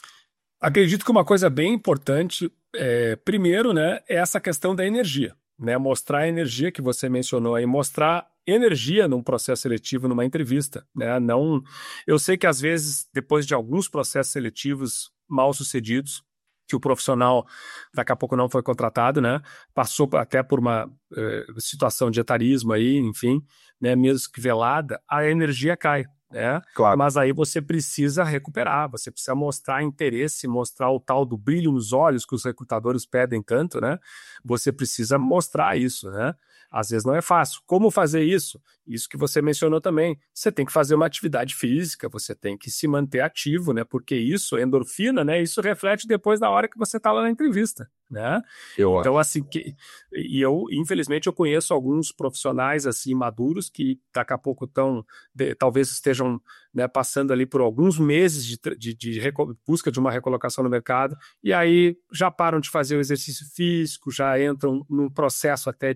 Acredito que uma coisa bem importante, primeiro, né, é essa questão da energia, né? Mostrar a energia que você mencionou aí, mostrar energia num processo seletivo, numa entrevista, né? Não, eu sei que às vezes, depois de alguns processos seletivos mal sucedidos, que o profissional daqui a pouco não foi contratado, né? Passou até por uma situação de etarismo aí, enfim, né? Mesmo que velada, a energia cai, né? Claro. Mas aí você precisa recuperar, você precisa mostrar interesse, mostrar o tal do brilho nos olhos que os recrutadores pedem tanto, né? Você precisa mostrar isso, né? Às vezes não é fácil. Como fazer isso? Isso que você mencionou também. Você tem que fazer uma atividade física, você tem que se manter ativo, né? Porque isso, endorfina, né? Isso reflete depois da hora que você está lá na entrevista, né? Eu Então, acho. assim, infelizmente, eu conheço alguns profissionais, assim, maduros que daqui a pouco talvez estejam, né, passando ali por alguns meses de busca de uma recolocação no mercado, e aí já param de fazer o exercício físico, já entram num processo até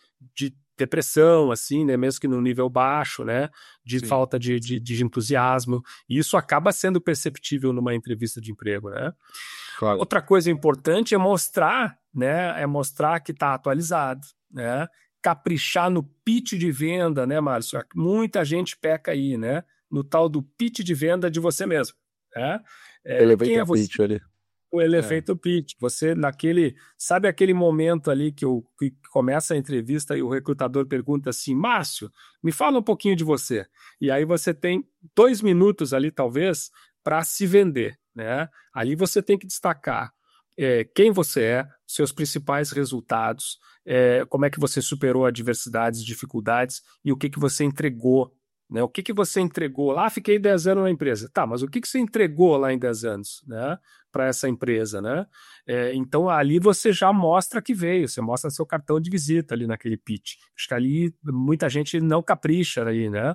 de depressão, assim, né, mesmo que no nível baixo, né, de Sim. falta de entusiasmo, e isso acaba sendo perceptível numa entrevista de emprego, né? Claro. Outra coisa importante é mostrar, né, que está atualizado, né, caprichar no pitch de venda, né, Márcio? Muita gente peca aí, né, no tal do pitch de venda de você mesmo, né? Quem é Elevator você? pitch ali. O É. elevator pitch. Você sabe aquele momento ali que começa a entrevista e o recrutador pergunta assim, Márcio, me fala um pouquinho de você. E aí você tem 2 minutos ali, talvez, para se vender, né? Ali você tem que destacar quem você é, seus principais resultados, como é que você superou adversidades, dificuldades e o que você entregou, né? O que você entregou lá? Fiquei 10 anos na empresa. Tá, mas o que você entregou lá em 10 anos, né? Para essa empresa, né? Então ali você já mostra que veio, você mostra seu cartão de visita ali naquele pitch. Acho que ali muita gente não capricha aí, né?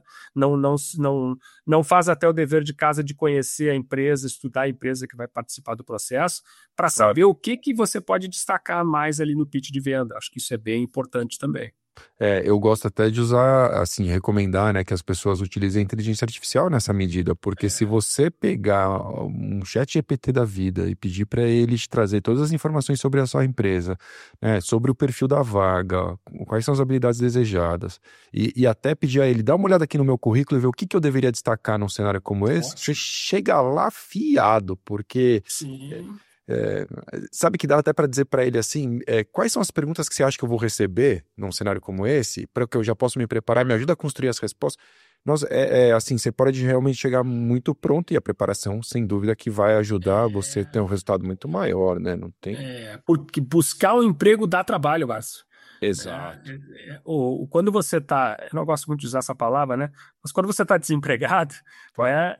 Não faz até o dever de casa de conhecer a empresa, estudar a empresa que vai participar do processo, para Claro. saber o que você pode destacar mais ali no pitch de venda. Acho que isso é bem importante também. Eu gosto até de usar, assim, recomendar, né, que as pessoas utilizem a inteligência artificial nessa medida, porque se você pegar um chat GPT da vida e pedir para ele te trazer todas as informações sobre a sua empresa, né, sobre o perfil da vaga, quais são as habilidades desejadas, e até pedir a ele, dá uma olhada aqui no meu currículo e ver o que que eu deveria destacar num cenário como esse, você Ótimo. chega lá fiado, porque Sim. é, sabe que dá até para dizer para ele assim, quais são as perguntas que você acha que eu vou receber num cenário como esse, para que eu já possa me preparar, me ajuda a construir as respostas. Nossa, assim, você pode realmente chegar muito pronto e a preparação, sem dúvida, que vai ajudar você a ter um resultado muito maior, né? Não tem? Porque buscar um emprego dá trabalho, Márcio. Né? Exato. Quando você está, eu não gosto muito de usar essa palavra, né? Mas quando você está desempregado, Claro. né?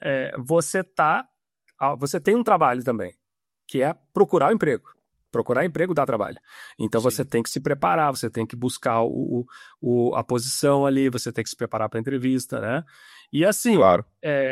Você tem um trabalho também, que é procurar um emprego. Procurar emprego dá trabalho. Então você Sim. tem que se preparar, você tem que buscar a posição ali, você tem que se preparar para a entrevista, né? E assim, Claro.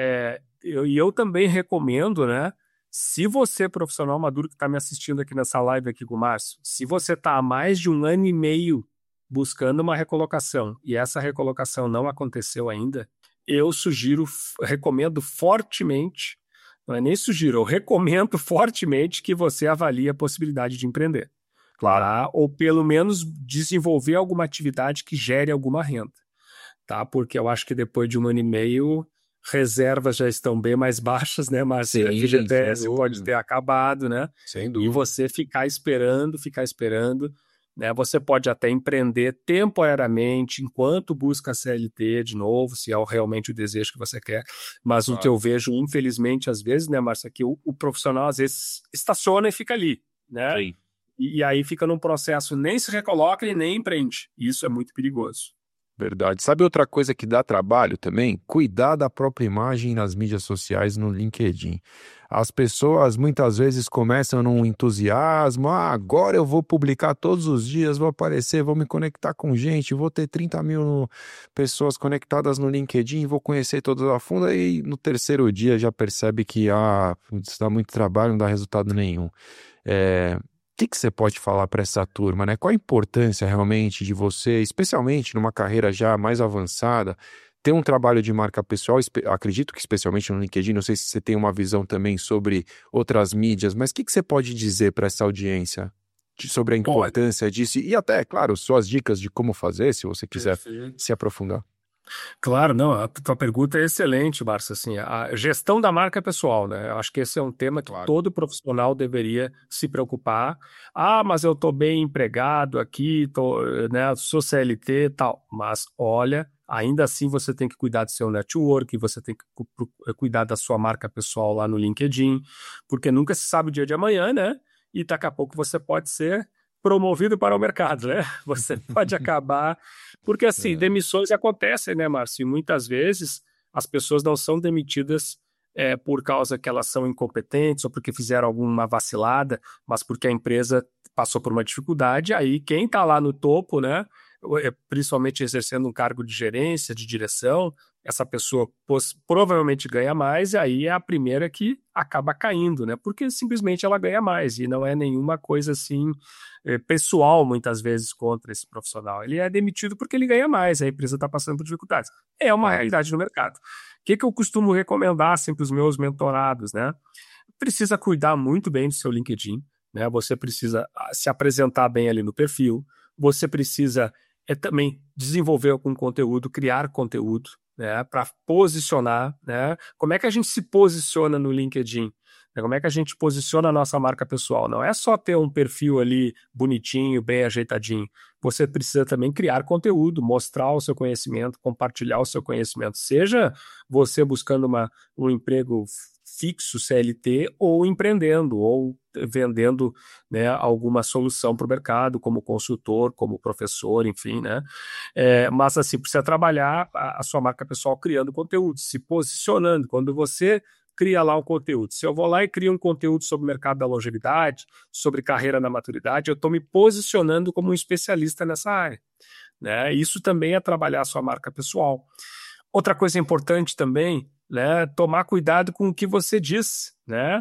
eu também recomendo, né? Se você, profissional maduro que está me assistindo aqui nessa live aqui com o Márcio, se você está há mais de 1 ano e meio buscando uma recolocação e essa recolocação não aconteceu ainda, eu recomendo fortemente, não é nem sugiro, eu recomendo fortemente que você avalie a possibilidade de empreender, Claro. tá? Ou pelo menos desenvolver alguma atividade que gere alguma renda, tá? Porque eu acho que depois de 1 ano e meio, reservas já estão bem mais baixas, né, Márcio? A Sim, sem FGTS pode dúvida. ter acabado, né? Sem E dúvida. você ficar esperando, né? Você pode até empreender temporariamente enquanto busca a CLT de novo, se é realmente o desejo que você quer. Mas o que Claro. eu vejo, infelizmente, às vezes, né, Márcio, que o profissional às vezes estaciona e fica ali, né? Sim. E aí fica num processo, nem se recoloca e nem empreende. Isso é muito perigoso. Verdade. Sabe outra coisa que dá trabalho também? Cuidar da própria imagem nas mídias sociais, no LinkedIn. As pessoas muitas vezes começam num entusiasmo, agora eu vou publicar todos os dias, vou aparecer, vou me conectar com gente, vou ter 30 mil pessoas conectadas no LinkedIn, vou conhecer todas a fundo, e no terceiro dia já percebe que, putz, dá muito trabalho, não dá resultado nenhum. O que você pode falar para essa turma, né? Qual a importância realmente de você, especialmente numa carreira já mais avançada, ter um trabalho de marca pessoal, acredito que especialmente no LinkedIn, não sei se você tem uma visão também sobre outras mídias, mas o que você pode dizer para essa audiência sobre a Olha, importância disso e até, claro, suas dicas de como fazer, se você quiser perfeito. se aprofundar. Claro, não, a tua pergunta é excelente, Márcio. Assim, a gestão da marca pessoal, né? Eu acho que esse é um tema que Claro. todo profissional deveria se preocupar. Mas eu estou bem empregado aqui, né, sou CLT e tal. Mas olha, ainda assim você tem que cuidar do seu network, você tem que cuidar da sua marca pessoal lá no LinkedIn, porque nunca se sabe o dia de amanhã, né? E daqui a pouco você pode ser promovido para o mercado, né? Você pode acabar porque, assim, É, demissões acontecem, né, Márcio? E muitas vezes as pessoas não são demitidas por causa que elas são incompetentes ou porque fizeram alguma vacilada, mas porque a empresa passou por uma dificuldade. Aí quem está lá no topo, né, principalmente exercendo um cargo de gerência, de direção, essa pessoa provavelmente ganha mais e aí é a primeira que acaba caindo, né? Porque simplesmente ela ganha mais e não é nenhuma coisa assim pessoal, muitas vezes, contra esse profissional. Ele é demitido porque ele ganha mais, a empresa está passando por dificuldades. É uma claro. realidade no mercado. O que eu costumo recomendar sempre os meus mentorados, né? Precisa cuidar muito bem do seu LinkedIn, né? Você precisa se apresentar bem ali no perfil, você precisa também desenvolver algum conteúdo, criar conteúdo, né? Para posicionar, né? Como é que a gente se posiciona no LinkedIn? Como é que a gente posiciona a nossa marca pessoal? Não é só ter um perfil ali bonitinho, bem ajeitadinho. Você precisa também criar conteúdo, mostrar o seu conhecimento, compartilhar o seu conhecimento. Seja você buscando um emprego fixo, CLT, ou empreendendo, ou vendendo, né, alguma solução para o mercado, como consultor, como professor, enfim, né? Mas assim, precisa trabalhar a sua marca pessoal criando conteúdo, se posicionando. Quando você cria lá um conteúdo. Se eu vou lá e crio um conteúdo sobre o mercado da longevidade, sobre carreira na maturidade, eu estou me posicionando como um especialista nessa área, né? Isso também é trabalhar a sua marca pessoal. Outra coisa importante também, né, tomar cuidado com o que você diz, né?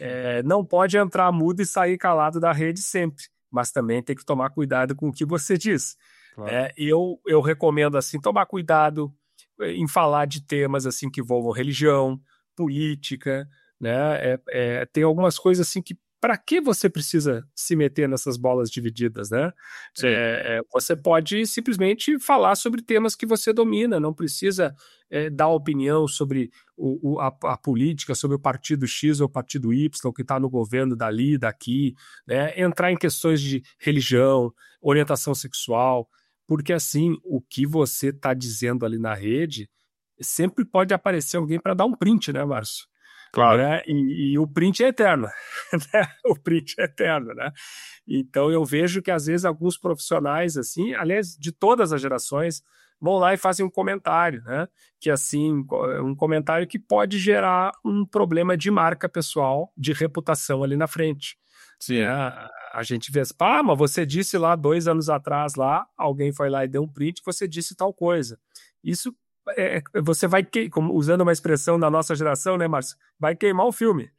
Não pode entrar mudo e sair calado da rede sempre, mas também tem que tomar cuidado com o que você diz. claro. E eu recomendo assim tomar cuidado em falar de temas assim que envolvam religião, política, né? Tem algumas coisas assim que para que você precisa se meter nessas bolas divididas, né? Sim. Você pode simplesmente falar sobre temas que você domina, não precisa dar opinião sobre a política, sobre o partido X ou o partido Y que está no governo dali, daqui, né? Entrar em questões de religião, orientação sexual, porque assim, o que você está dizendo ali na rede, sempre pode aparecer alguém para dar um print, né, Márcio? Claro. Né? E o print é eterno, né? O print é eterno, né? Então eu vejo que às vezes alguns profissionais, assim, aliás, de todas as gerações, vão lá e fazem um comentário, né? Que assim, um comentário que pode gerar um problema de marca pessoal, de reputação ali na frente. Né? Sim. A gente vê, mas você disse lá 2 anos atrás, lá, alguém foi lá e deu um print, você disse tal coisa. Isso você vai, usando uma expressão da nossa geração, né, Márcio? Vai queimar o filme.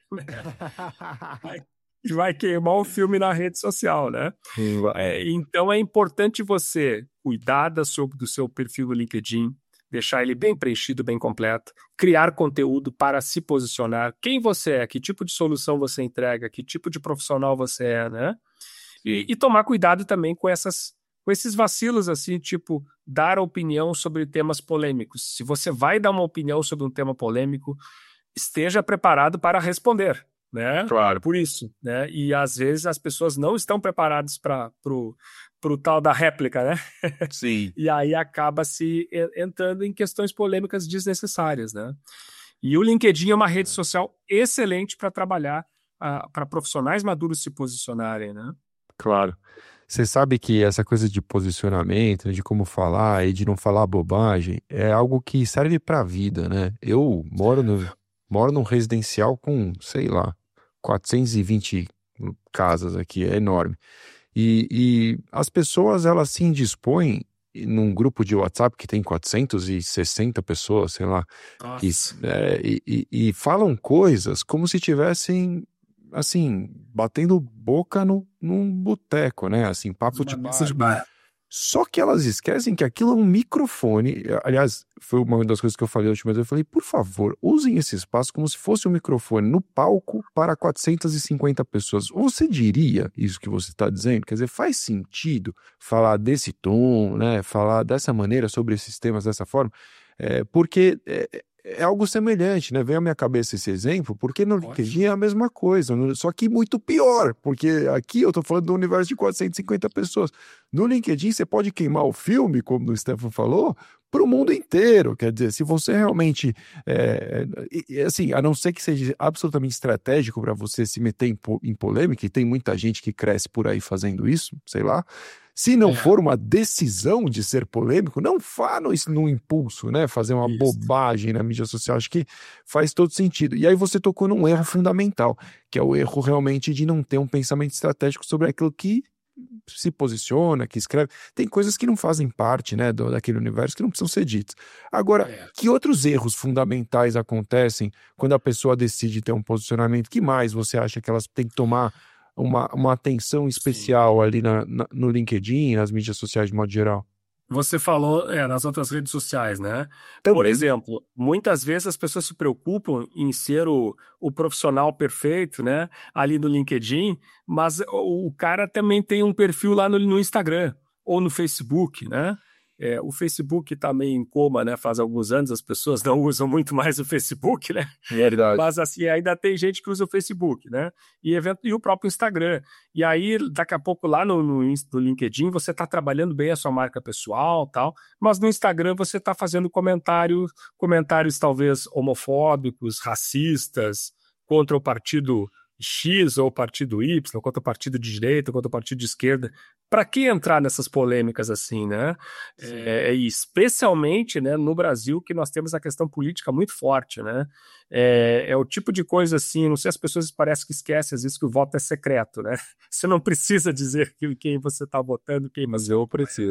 Vai, vai queimar o filme na rede social, né? Então é importante você cuidar do seu perfil do LinkedIn, deixar ele bem preenchido, bem completo, criar conteúdo para se posicionar, quem você é, que tipo de solução você entrega, que tipo de profissional você é, né? E tomar cuidado também com esses vacilos, assim, tipo, dar opinião sobre temas polêmicos. Se você vai dar uma opinião sobre um tema polêmico, esteja preparado para responder, né? Claro. Por isso, né? E às vezes as pessoas não estão preparadas para o tal da réplica, né? Sim. E aí acaba se entrando em questões polêmicas desnecessárias, né? E o LinkedIn é uma rede social excelente para trabalhar, para profissionais maduros se posicionarem, né? Claro. Você sabe que essa coisa de posicionamento, né, de como falar e de não falar bobagem, é algo que serve para a vida, né? Eu moro num residencial com, sei lá, 420 casas aqui, é enorme. E as pessoas, elas se indispõem num grupo de WhatsApp que tem 460 pessoas, sei lá, que, Nossa. e falam coisas como se tivessem, assim, batendo boca num boteco, né? Assim, papo de Uma mesa de bar. bar. Só que elas esquecem que aquilo é um microfone. Aliás, foi uma das coisas que eu falei a última vez. Eu falei, por favor, usem esse espaço como se fosse um microfone no palco para 450 pessoas. Você diria isso que você está dizendo? Quer dizer, faz sentido falar desse tom, né? Falar dessa maneira sobre esses temas dessa forma? Porque é algo semelhante, né? Veio à minha cabeça esse exemplo, porque no LinkedIn é a mesma coisa, só que muito pior, porque aqui eu estou falando do universo de 450 pessoas. No LinkedIn você pode queimar o filme, como o Stefan falou, para o mundo inteiro. Quer dizer, se você realmente, assim, a não ser que seja absolutamente estratégico para você se meter em polêmica, e tem muita gente que cresce por aí fazendo isso, sei lá. Se não for uma decisão de ser polêmico, não façam isso no impulso, né? Fazer uma bobagem na mídia social, acho que faz todo sentido. E aí você tocou num erro fundamental, que é o erro realmente de não ter um pensamento estratégico sobre aquilo que se posiciona, que escreve. Tem coisas que não fazem parte, né, daquele universo que não precisam ser ditas. Agora, que outros erros fundamentais acontecem quando a pessoa decide ter um posicionamento? Que mais você acha que elas têm que tomar uma atenção especial ali no LinkedIn, nas mídias sociais de modo geral? Você falou nas outras redes sociais, né? Por Também. exemplo, muitas vezes as pessoas se preocupam em ser o profissional perfeito, né? Ali no LinkedIn, mas o cara também tem um perfil lá no Instagram ou no Facebook, né? O Facebook está meio em coma, né? Faz alguns anos, as pessoas não usam muito mais o Facebook, né? Verdade. Mas assim, ainda tem gente que usa o Facebook, né? E o próprio Instagram. E aí, daqui a pouco, lá no LinkedIn, você está trabalhando bem a sua marca pessoal, tal, mas no Instagram você está fazendo comentários talvez homofóbicos, racistas, contra o partido X ou o partido Y, contra o partido de direita, contra o partido de esquerda. Para que entrar nessas polêmicas assim, né? Especialmente, né, no Brasil, que nós temos a questão política muito forte, né? É o tipo de coisa assim, não sei, as pessoas parecem que esquecem às vezes que o voto é secreto, né? Você não precisa dizer quem você está votando, quem Mas eu preciso.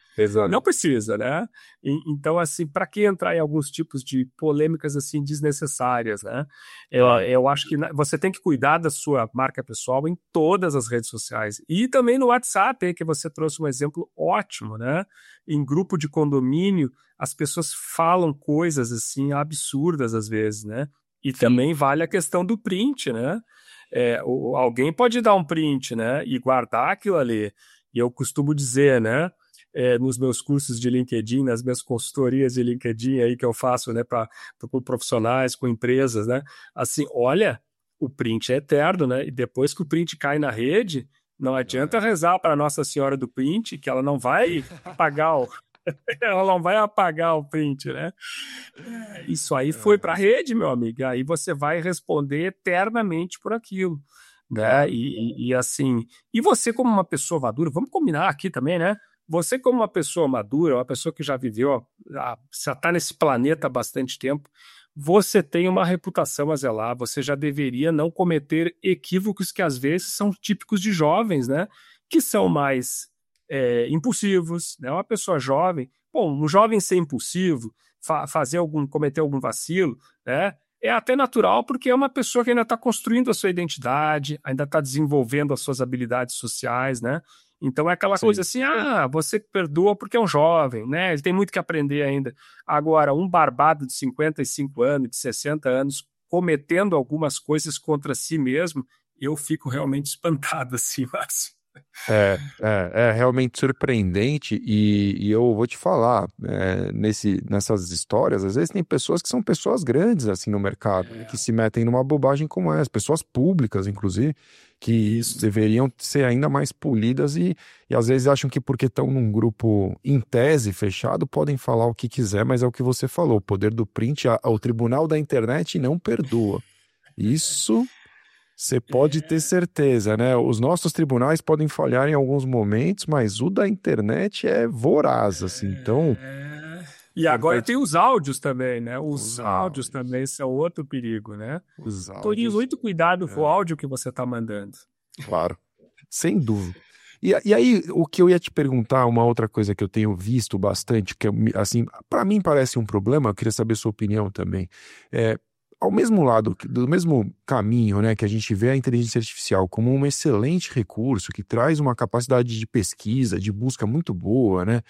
Não Exato. precisa, né? Então, assim, para que entrar em alguns tipos de polêmicas assim desnecessárias, né? Eu acho que você tem que cuidar da sua marca pessoal em todas as redes sociais e também no WhatsApp, que você trouxe um exemplo ótimo, né? Em grupo de condomínio, as pessoas falam coisas assim absurdas às vezes, né? E Sim. também vale a questão do print, né? Alguém pode dar um print, né? E guardar aquilo ali. E eu costumo dizer, né? Nos meus cursos de LinkedIn, nas minhas consultorias de LinkedIn aí que eu faço, né, para profissionais, com empresas, né? Assim, olha, o print é eterno, né? E depois que o print cai na rede, não adianta É. rezar para Nossa Senhora do Print, que ela não vai apagar o, ela não vai apagar o print, né? Isso aí foi para a É, rede, meu amigo. Aí você vai responder eternamente por aquilo, né? claro. E assim, e você como uma pessoa madura, vamos combinar aqui também, né? Você como uma pessoa madura, uma pessoa que já viveu, já está nesse planeta há bastante tempo, você tem uma reputação a zelar, você já deveria não cometer equívocos que às vezes são típicos de jovens, né? Que são mais impulsivos, né? Uma pessoa jovem, bom, um jovem ser impulsivo, cometer algum vacilo, né? É até natural porque é uma pessoa que ainda está construindo a sua identidade, ainda está desenvolvendo as suas habilidades sociais, né? Então é aquela coisa Sim. assim, você perdoa porque é um jovem, né? Ele tem muito que aprender ainda. Agora, um barbado de 55 anos, de 60 anos, cometendo algumas coisas contra si mesmo, eu fico realmente espantado assim, mas... É realmente surpreendente e eu vou te falar, nessas histórias, às vezes tem pessoas que são pessoas grandes assim no mercado, que se metem numa bobagem como essa, pessoas públicas, inclusive, que Isso. deveriam ser ainda mais polidas e às vezes acham que porque estão num grupo em tese fechado, podem falar o que quiser, mas é o que você falou, o poder do print, o tribunal da internet não perdoa. Isso você pode ter certeza, né? Os nossos tribunais podem falhar em alguns momentos, mas o da internet é voraz, assim. Então, E agora tem importante os áudios também, né? Os os áudios áudios. também são outro perigo, né? Os Torinho, áudios, muito cuidado com o é, áudio que você está mandando. claro, sem dúvida. E aí, o que eu ia te perguntar, uma outra coisa que eu tenho visto bastante, que assim, para mim parece um problema, eu queria saber sua opinião também. É, ao mesmo lado, do mesmo caminho, né, que a gente vê a inteligência artificial como um excelente recurso, que traz uma capacidade de pesquisa, de busca muito boa, né?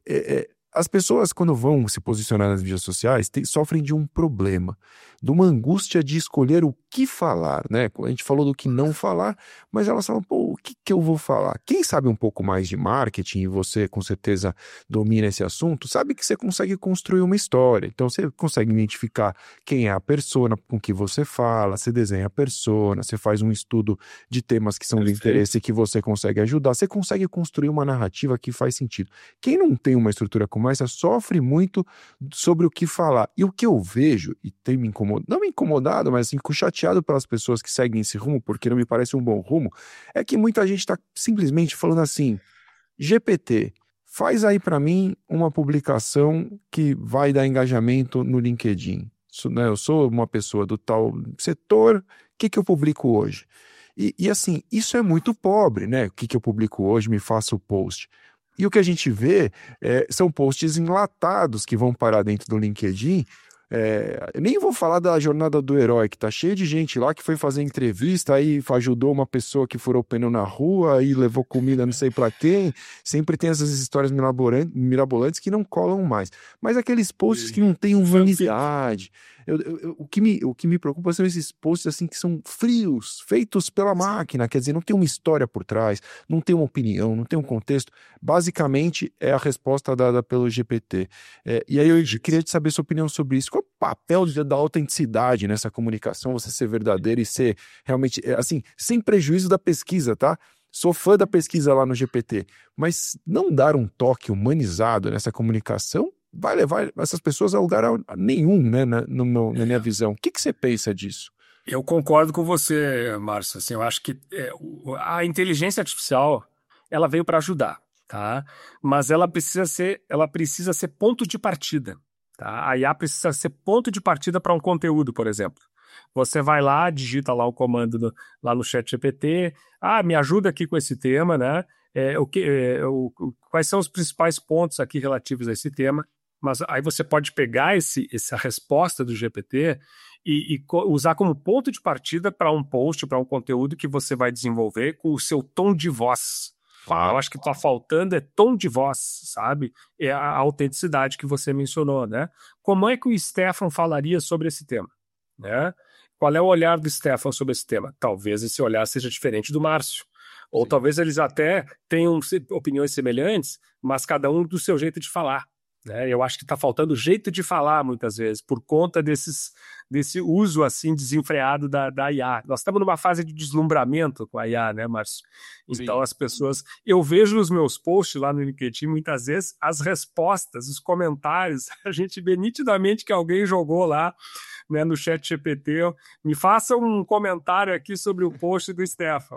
As pessoas, quando vão se posicionar nas mídias sociais, sofrem de um problema, de uma angústia de escolher o que falar, né? A gente falou do que não falar, mas elas falam, pô, o que que eu vou falar? Quem sabe um pouco mais de marketing, e você com certeza domina esse assunto, sabe que você consegue construir uma história. Então você consegue identificar quem é a persona com que você fala, você desenha a persona, você faz um estudo de temas que são de Perfeito. interesse que você consegue ajudar, você consegue construir uma narrativa que faz sentido. Quem não tem uma estrutura como essa sofre muito sobre o que falar. E o que eu vejo, e tem me incomodado, não me incomodado, mas assim, chateado pelas pessoas que seguem esse rumo, porque não me parece um bom rumo, é que muita gente está simplesmente falando assim: GPT, faz aí para mim uma publicação que vai dar engajamento no LinkedIn. Né, eu sou uma pessoa do tal setor, o que que eu publico hoje? E assim, isso é muito pobre, né? O que que eu publico hoje, me faço o post. E o que a gente vê são posts enlatados que vão parar dentro do LinkedIn. Eu nem vou falar da jornada do herói, que tá cheio de gente lá que foi fazer entrevista, aí ajudou uma pessoa que furou o pneu na rua, aí levou comida não sei pra quem. Sempre tem essas histórias mirabolantes que não colam mais. Mas aqueles posts que não têm humanidade. O que me preocupa são esses posts assim que são frios, feitos pela máquina, quer dizer, não tem uma história por trás, não tem uma opinião, não tem um contexto. Basicamente é a resposta dada pelo GPT. E aí eu queria te saber sua opinião sobre isso. Qual é o papel da autenticidade nessa comunicação, você ser verdadeiro e ser realmente, assim, sem prejuízo da pesquisa, tá? Sou fã da pesquisa lá no GPT, mas não dar um toque humanizado nessa comunicação vai levar essas pessoas a lugar nenhum, né, na minha visão. O que que você pensa disso? Eu concordo com você, Márcio. Assim, eu acho que a inteligência artificial ela veio para ajudar, tá? Mas ela precisa ser ponto de partida, tá? A IA precisa ser ponto de partida para um conteúdo, por exemplo. Você vai lá, digita lá o comando lá no chat GPT, me ajuda aqui com esse tema, né? quais são os principais pontos aqui relativos a esse tema, mas aí você pode pegar essa resposta do GPT e usar como ponto de partida para um post, para um conteúdo que você vai desenvolver com o seu tom de voz. Eu acho que está faltando tom de voz, sabe? É a autenticidade que você mencionou, né? Como é que o Stefan falaria sobre esse tema, né? Qual é o olhar do Stefan sobre esse tema? Talvez esse olhar seja diferente do Márcio. Ou talvez eles até tenham opiniões semelhantes, mas cada um do seu jeito de falar, né? Eu acho que está faltando jeito de falar muitas vezes, por conta desse uso assim desenfreado da IA. Nós estamos numa fase de deslumbramento com a IA, né, Márcio? Então as pessoas... Eu vejo nos meus posts lá no LinkedIn, muitas vezes, as respostas, os comentários, a gente vê nitidamente que alguém jogou lá, né, no chat GPT, me faça um comentário aqui sobre o post do Stefan.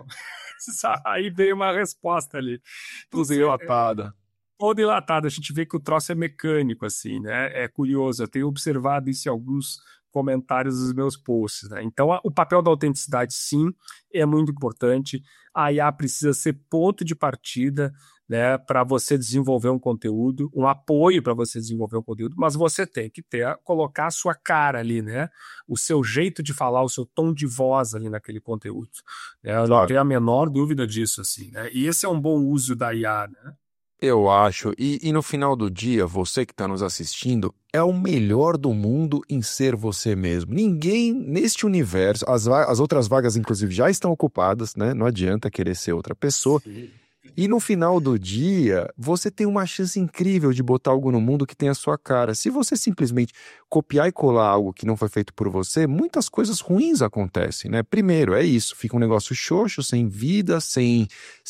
Aí veio uma resposta ali. Tudo dilatada. Toda dilatada. A gente vê que o troço é mecânico, assim, né? É curioso. Eu tenho observado isso em alguns comentários dos meus posts, né? Então, o papel da autenticidade, sim, é muito importante. A IA precisa ser ponto de partida, né, para você desenvolver um conteúdo, um apoio para você desenvolver um conteúdo, mas você tem que colocar a sua cara ali, né? O seu jeito de falar, o seu tom de voz ali naquele conteúdo. Né? Eu não tenho a menor dúvida disso, assim, né? E esse é um bom uso da IA, né? Eu acho. E no final do dia, você que está nos assistindo é o melhor do mundo em ser você mesmo. Ninguém neste universo, as outras vagas, inclusive, já estão ocupadas, né? Não adianta querer ser outra pessoa. Sim. E no final do dia, você tem uma chance incrível de botar algo no mundo que tem a sua cara. Se você simplesmente copiar e colar algo que não foi feito por você, muitas coisas ruins acontecem, né? Primeiro, é isso, fica um negócio xoxo, sem vida, sem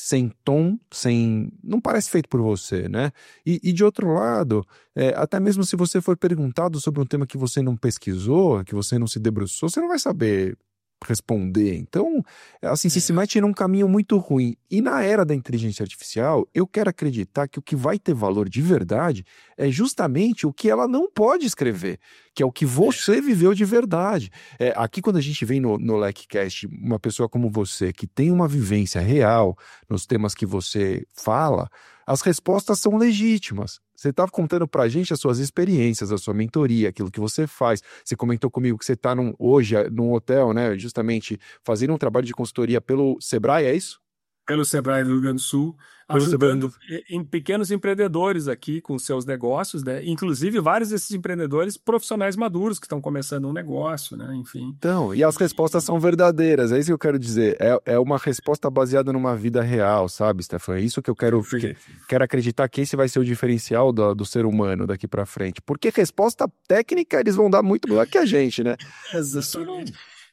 tom, não parece feito por você, né? E de outro lado, até mesmo se você for perguntado sobre um tema que você não pesquisou, que você não se debruçou, você não vai saber responder. Então, assim, se mete num caminho muito ruim. E na era da inteligência artificial, eu quero acreditar que o que vai ter valor de verdade é justamente o que ela não pode escrever, que é o que você viveu de verdade. Aqui, quando a gente vem no LecCast, uma pessoa como você, que tem uma vivência real nos temas que você fala, as respostas são legítimas. Você estava contando para a gente as suas experiências, a sua mentoria, aquilo que você faz. Você comentou comigo que você está hoje num hotel, né, justamente fazendo um trabalho de consultoria pelo Sebrae, é isso? Pelo Sebrae do Rio Grande do Sul, ajudando em pequenos empreendedores aqui com seus negócios, né? Inclusive vários desses empreendedores profissionais maduros que estão começando um negócio, né? Enfim. Então, e as respostas são verdadeiras, é isso que eu quero dizer. É uma resposta baseada numa vida real, sabe, Stefan? É isso que eu quero acreditar que esse vai ser o diferencial do ser humano daqui para frente. Porque resposta técnica eles vão dar muito melhor que a gente, né? Exatamente.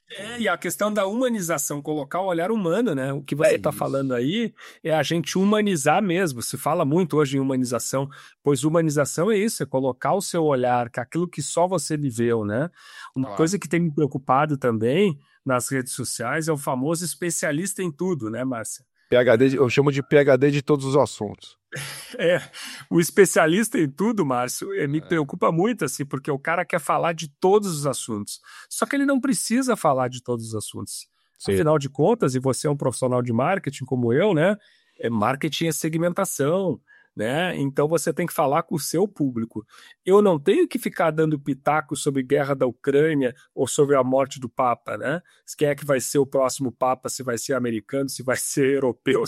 E a questão da humanização, colocar o olhar humano, né? O que você está falando aí é a gente humanizar mesmo. Se fala muito hoje em humanização, pois humanização é isso, é colocar o seu olhar, que é aquilo que só você viveu, né? Uma coisa que tem me preocupado também nas redes sociais é o famoso especialista em tudo, né, Márcia? Eu chamo de PhD de todos os assuntos. O especialista em tudo, Márcio, me preocupa muito, assim, porque o cara quer falar de todos os assuntos. Só que ele não precisa falar de todos os assuntos. Sim. Afinal de contas, e você é um profissional de marketing como eu, né? Marketing é segmentação, né? Então você tem que falar com o seu público. Eu não tenho que ficar dando pitaco sobre guerra da Ucrânia ou sobre a morte do Papa, né? Quem é que vai ser o próximo Papa, se vai ser americano, se vai ser europeu,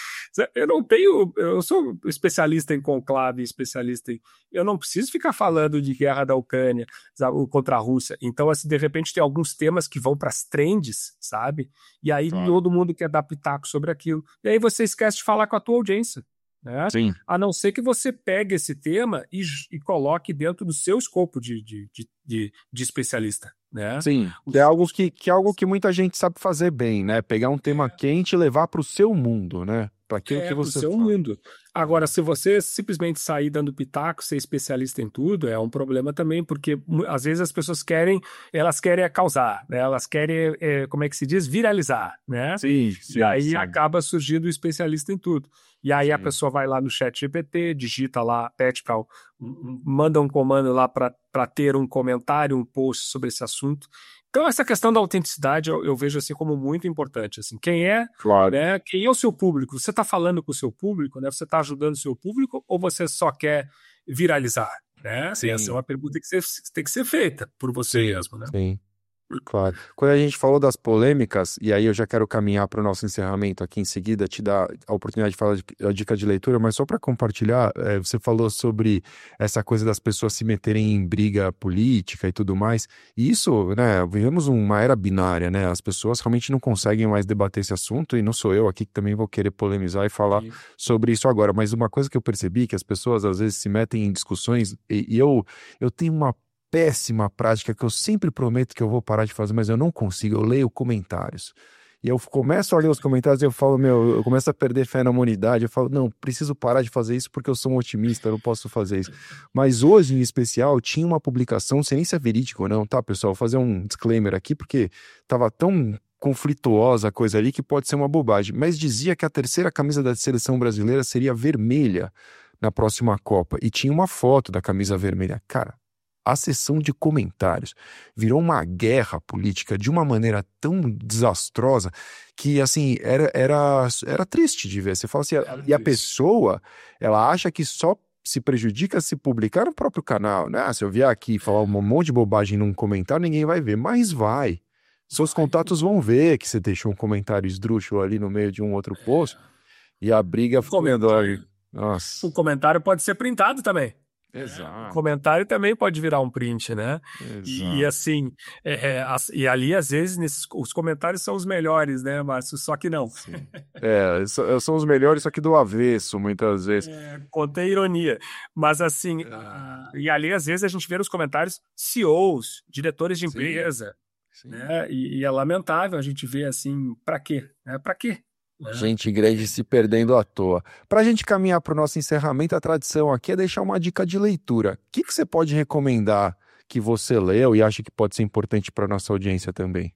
eu sou especialista em conclave, eu não preciso ficar falando de guerra da Ucrânia, sabe, contra a Rússia. Então, assim, de repente tem alguns temas que vão para as trends, sabe? E aí todo mundo quer dar pitaco sobre aquilo. E aí você esquece de falar com a tua audiência. Né? Sim. A não ser que você pegue esse tema e coloque dentro do seu escopo de especialista. Né? Sim, é algo que muita gente sabe fazer bem, né? Pegar um tema quente e levar para o seu mundo, né? Para aquilo que você fala. Mundo. Agora, se você simplesmente sair dando pitaco, ser especialista em tudo, é um problema também, porque às vezes as pessoas querem causar, né? Elas querem, como é que se diz? Viralizar, né? Sim, e aí acaba surgindo o especialista em tudo. E aí a pessoa vai lá no chat GPT, digita lá, manda um comando lá para ter um comentário, um post sobre esse assunto. Então, essa questão da autenticidade eu vejo assim como muito importante. Assim, Claro. né, quem é o seu público? Você está falando com o seu público, né? Você está ajudando o seu público ou você só quer viralizar? Né? Essa é Sim, uma pergunta que tem que ser feita por você sim, mesmo, né? sim. Claro. Quando a gente falou das polêmicas, e aí eu já quero caminhar para o nosso encerramento aqui em seguida, te dar a oportunidade de falar a dica de leitura, mas só para compartilhar, você falou sobre essa coisa das pessoas se meterem em briga política e tudo mais. E isso, né, vivemos uma era binária, né? As pessoas realmente não conseguem mais debater esse assunto, e não sou eu aqui que também vou querer polemizar e falar Sim. sobre isso agora. Mas uma coisa que eu percebi, que as pessoas às vezes se metem em discussões, e eu tenho uma péssima prática que eu sempre prometo que eu vou parar de fazer, mas eu não consigo. Eu leio comentários. E eu começo a ler os comentários e eu falo, eu começo a perder fé na humanidade. Eu falo, não, preciso parar de fazer isso porque eu sou um otimista, eu não posso fazer isso. Mas hoje, em especial, tinha uma publicação, não sei nem se é verídico ou não, tá, pessoal? Vou fazer um disclaimer aqui, porque tava tão conflituosa a coisa ali que pode ser uma bobagem. Mas dizia que a terceira camisa da seleção brasileira seria vermelha na próxima Copa. E tinha uma foto da camisa vermelha. Cara, a sessão de comentários virou uma guerra política de uma maneira tão desastrosa que, assim, era triste de ver. Você fala assim, e a pessoa, ela acha que só se prejudica se publicar no próprio canal, né? Se eu vier aqui falar um monte de bobagem num comentário, ninguém vai ver, mas vai. Seus contatos vão ver que você deixou um comentário esdrúxulo ali no meio de um outro post e a briga ficou menor. Nossa. O comentário pode ser printado também. O Exato, comentário também pode virar um print, né? E exato. assim, e ali às vezes os comentários são os melhores, né, Márcio? Só que não. Sim. São os melhores, só que do avesso, muitas vezes. Contém ironia. Mas assim, e ali às vezes a gente vê nos comentários CEOs, diretores de Sim, empresa, sim. né? E é lamentável a gente ver assim, para quê? Para quê? Né? Gente grande se perdendo à toa. Para a gente caminhar para o nosso encerramento, a tradição aqui é deixar uma dica de leitura. O que você pode recomendar que você leu e acha que pode ser importante para a nossa audiência também?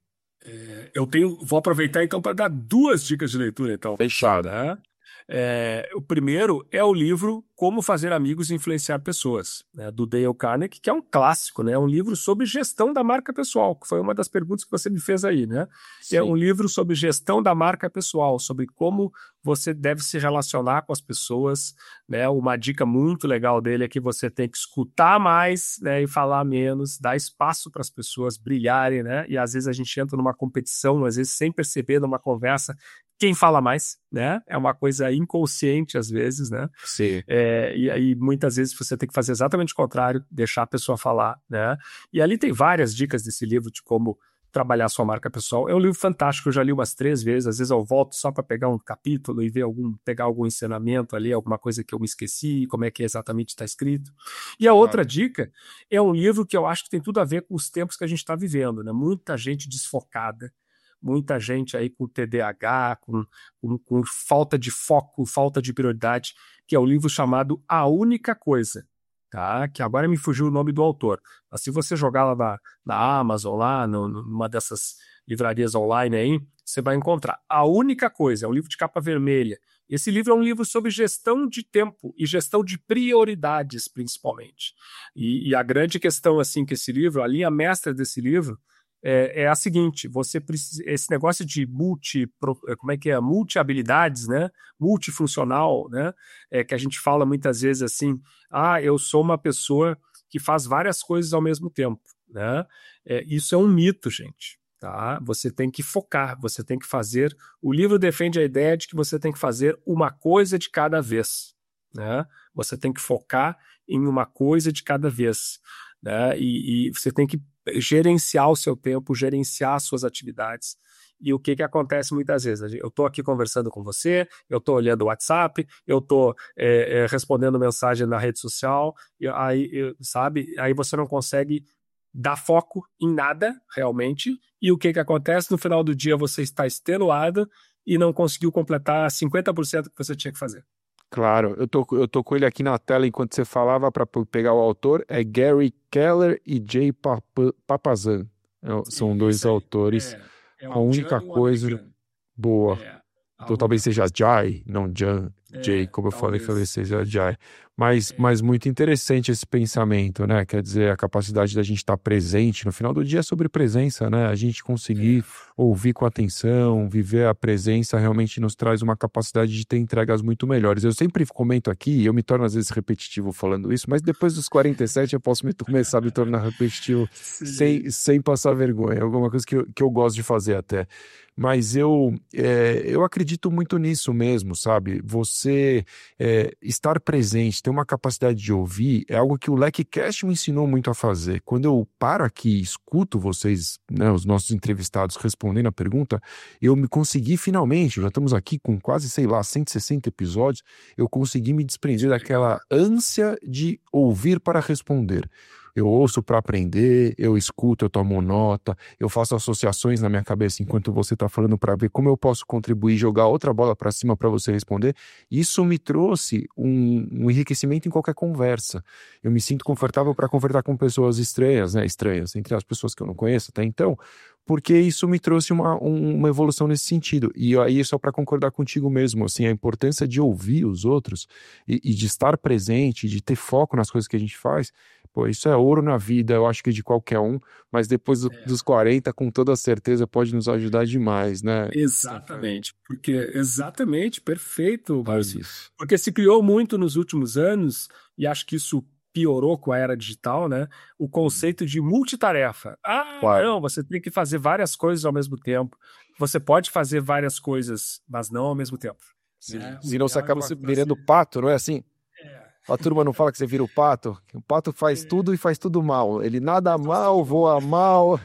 Vou aproveitar então para dar duas dicas de leitura, então. Fechado. Né? O primeiro é o livro Como Fazer Amigos e Influenciar Pessoas, né, do Dale Carnegie, que é um clássico, né, um livro sobre gestão da marca pessoal, que foi uma das perguntas que você me fez aí, né? É um Sim. livro sobre gestão da marca pessoal, sobre como você deve se relacionar com as pessoas, né? Uma dica muito legal dele é que você tem que escutar mais, né, e falar menos, dar espaço para as pessoas brilharem, né? E às vezes a gente entra numa competição, às vezes sem perceber, numa conversa, quem fala mais, né? É uma coisa inconsciente às vezes, né? Sim. E aí muitas vezes você tem que fazer exatamente o contrário, deixar a pessoa falar, né? E ali tem várias dicas desse livro de como trabalhar a sua marca pessoal. É um livro fantástico, eu já li umas 3 vezes, às vezes eu volto só para pegar um capítulo e ver pegar algum ensinamento ali, alguma coisa que eu me esqueci, como é que exatamente está escrito. E a outra dica é um livro que eu acho que tem tudo a ver com os tempos que a gente está vivendo, né? Muita gente desfocada, muita gente aí com TDAH, com falta de foco, falta de prioridade, que é o livro chamado A Única Coisa, tá? Que agora me fugiu o nome do autor. Mas se você jogar lá na Amazon, lá numa dessas livrarias online aí, você vai encontrar. A Única Coisa, é um livro de capa vermelha. Esse livro é um livro sobre gestão de tempo e gestão de prioridades, principalmente. E a grande questão, assim, que esse livro, a linha mestra desse livro, é a seguinte: você precisa, esse negócio de multi-habilidades, né? Multifuncional, né? Que a gente fala muitas vezes assim, eu sou uma pessoa que faz várias coisas ao mesmo tempo, né? Isso é um mito, gente. Tá? Você tem que focar, você tem que fazer. O livro defende a ideia de que você tem que fazer uma coisa de cada vez, né? Você tem que focar em uma coisa de cada vez, né? E você tem que gerenciar o seu tempo, gerenciar as suas atividades. E o que acontece muitas vezes? Eu estou aqui conversando com você, eu estou olhando o WhatsApp, eu estou respondendo mensagem na rede social, aí você não consegue dar foco em nada, realmente, e o que acontece? No final do dia você está extenuado e não conseguiu completar 50% que você tinha que fazer. Claro, eu tô com ele aqui na tela enquanto você falava para pegar o autor, é Gary Keller e Jay Papasan. São dois Isso aí. autores. A Um Jan única e um coisa americano. boa. A Então única talvez seja coisa. Jai, não Jan. Jay, como eu falei Talvez. vocês, Jai. Mas muito interessante esse pensamento, né? Quer dizer, a capacidade da gente estar presente. No final do dia é sobre presença, né? A gente É, conseguir ouvir com atenção, viver a presença, realmente nos traz uma capacidade de ter entregas muito melhores. Eu sempre comento aqui, e eu me torno às vezes repetitivo falando isso, mas depois dos 47 eu posso começar a me tornar repetitivo sim. sem passar vergonha. É alguma coisa que eu gosto de fazer até. Mas eu acredito muito nisso mesmo, sabe? Você estar presente, ter uma capacidade de ouvir, é algo que o LecCast me ensinou muito a fazer. Quando eu paro aqui e escuto vocês, né, os nossos entrevistados respondendo a pergunta, eu me consegui finalmente, já estamos aqui com quase, sei lá, 160 episódios, eu consegui me desprender daquela ânsia de ouvir para responder. Eu ouço para aprender, eu escuto, eu tomo nota, eu faço associações na minha cabeça enquanto você está falando para ver como eu posso contribuir, jogar outra bola para cima para você responder. Isso me trouxe um enriquecimento em qualquer conversa. Eu me sinto Que confortável bacana. para conversar com pessoas estranhas, né? Estranhas, entre as pessoas que eu não conheço até então, porque isso me trouxe uma evolução nesse sentido. E aí, só para concordar contigo mesmo, assim, a importância de ouvir os outros e de estar presente, de ter foco nas coisas que a gente faz. Pô, isso é ouro na vida, eu acho que de qualquer um, mas depois dos 40, com toda certeza, pode nos ajudar demais, né, Stefan? Exatamente, porque exatamente, perfeito, É Márcio. isso. Porque se criou muito nos últimos anos, e acho que isso piorou com a era digital, né? O Uhum. conceito de multitarefa. Ah, Claro. não, você tem que fazer várias coisas ao mesmo tempo. Você pode fazer várias coisas, mas não ao mesmo tempo, Sim. né? O Senão você ideal é acaba você virando fazer. pato, não é assim? É, A turma não fala que você vira o pato? O pato faz tudo e é, faz tudo mal. Ele nada faz mal, tudo mal. voa mal.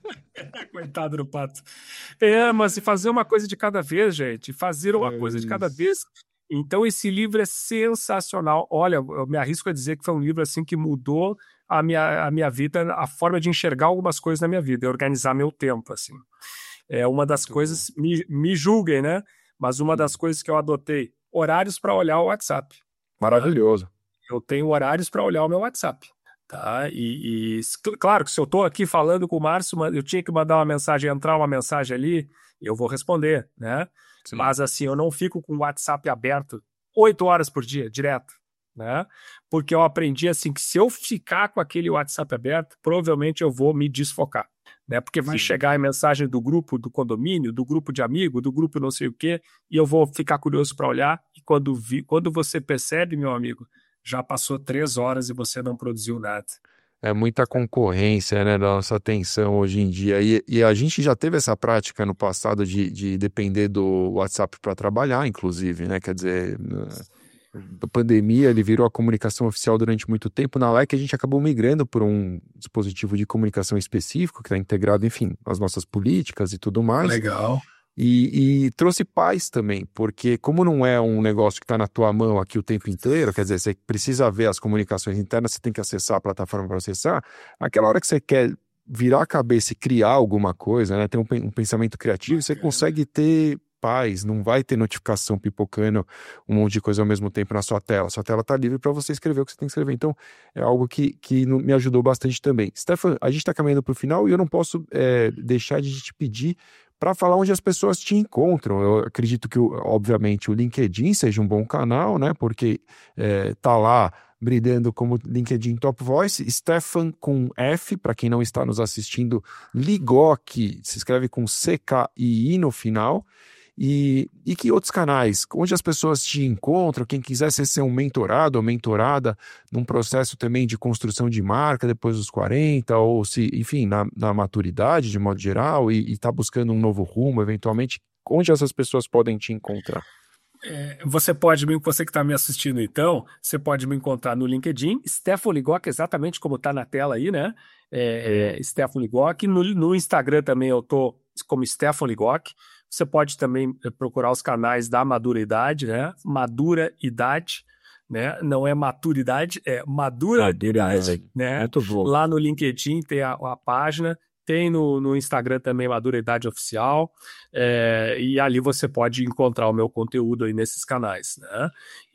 Coitado do pato. É, mas e fazer uma coisa de cada vez, gente. Fazer uma É coisa de cada isso. vez. Então, esse livro é sensacional. Olha, eu me arrisco a dizer que foi um livro assim que mudou a minha vida, a forma de enxergar algumas coisas na minha vida, e organizar meu tempo, assim. É uma das Muito bom. coisas, me julguem, né? Mas uma das coisas que eu adotei, horários para olhar o WhatsApp. Tá? Maravilhoso. Eu tenho horários para olhar o meu WhatsApp. Tá? Claro que se eu estou aqui falando com o Márcio, eu tinha que mandar uma mensagem, entrar uma mensagem ali, eu vou responder, né? Sim. Mas assim, eu não fico com o WhatsApp aberto 8 horas por dia, direto, né? Porque eu aprendi assim que se eu ficar com aquele WhatsApp aberto, provavelmente eu vou me desfocar, né? Porque vai Sim. chegar a mensagem do grupo do condomínio, do grupo de amigo, do grupo não sei o quê, e eu vou ficar curioso para olhar, e quando você percebe, meu amigo, já passou 3 horas e você não produziu nada. É muita concorrência, né, da nossa atenção hoje em dia. E a gente já teve essa prática no passado de depender do WhatsApp para trabalhar, inclusive, né? Quer dizer, na pandemia ele virou a comunicação oficial durante muito tempo. Na LEC a gente acabou migrando por um dispositivo de comunicação específico que está integrado, enfim, às nossas políticas e tudo mais. Legal. E trouxe paz também, porque como não é um negócio que está na tua mão aqui o tempo inteiro, quer dizer, você precisa ver as comunicações internas, você tem que acessar a plataforma para acessar, aquela hora que você quer virar a cabeça e criar alguma coisa, né, ter um pensamento criativo, você Bacana. consegue ter paz, não vai ter notificação pipocando um monte de coisa ao mesmo tempo na sua tela está livre para você escrever o que você tem que escrever, então é algo que me ajudou bastante também. Stefan, a gente está caminhando para o final e eu não posso deixar de te pedir para falar onde as pessoas te encontram. Eu acredito que, obviamente, o LinkedIn seja um bom canal, né? Porque tá lá brilhando como LinkedIn Top Voice. Stefan com F, para quem não está nos assistindo, Ligoc, se escreve com CKI no final. E que outros canais? Onde as pessoas te encontram? Quem quiser ser um mentorado ou mentorada num processo também de construção de marca depois dos 40, ou se, enfim, na maturidade de modo geral, e está buscando um novo rumo, eventualmente, onde essas pessoas podem te encontrar? Você que está me assistindo então, você pode me encontrar no LinkedIn, Stefan Ligoc, exatamente como está na tela aí, né? Stefan Ligoc. No Instagram também eu tô como Stefan Ligoc. Você pode também procurar os canais da Madura Idade, né? Madura Idade, né? Não é maturidade, é Madura Idade, né? Muito bom. Lá no LinkedIn tem a página. tem no Instagram também Madura Idade Oficial, e ali você pode encontrar o meu conteúdo aí nesses canais, né?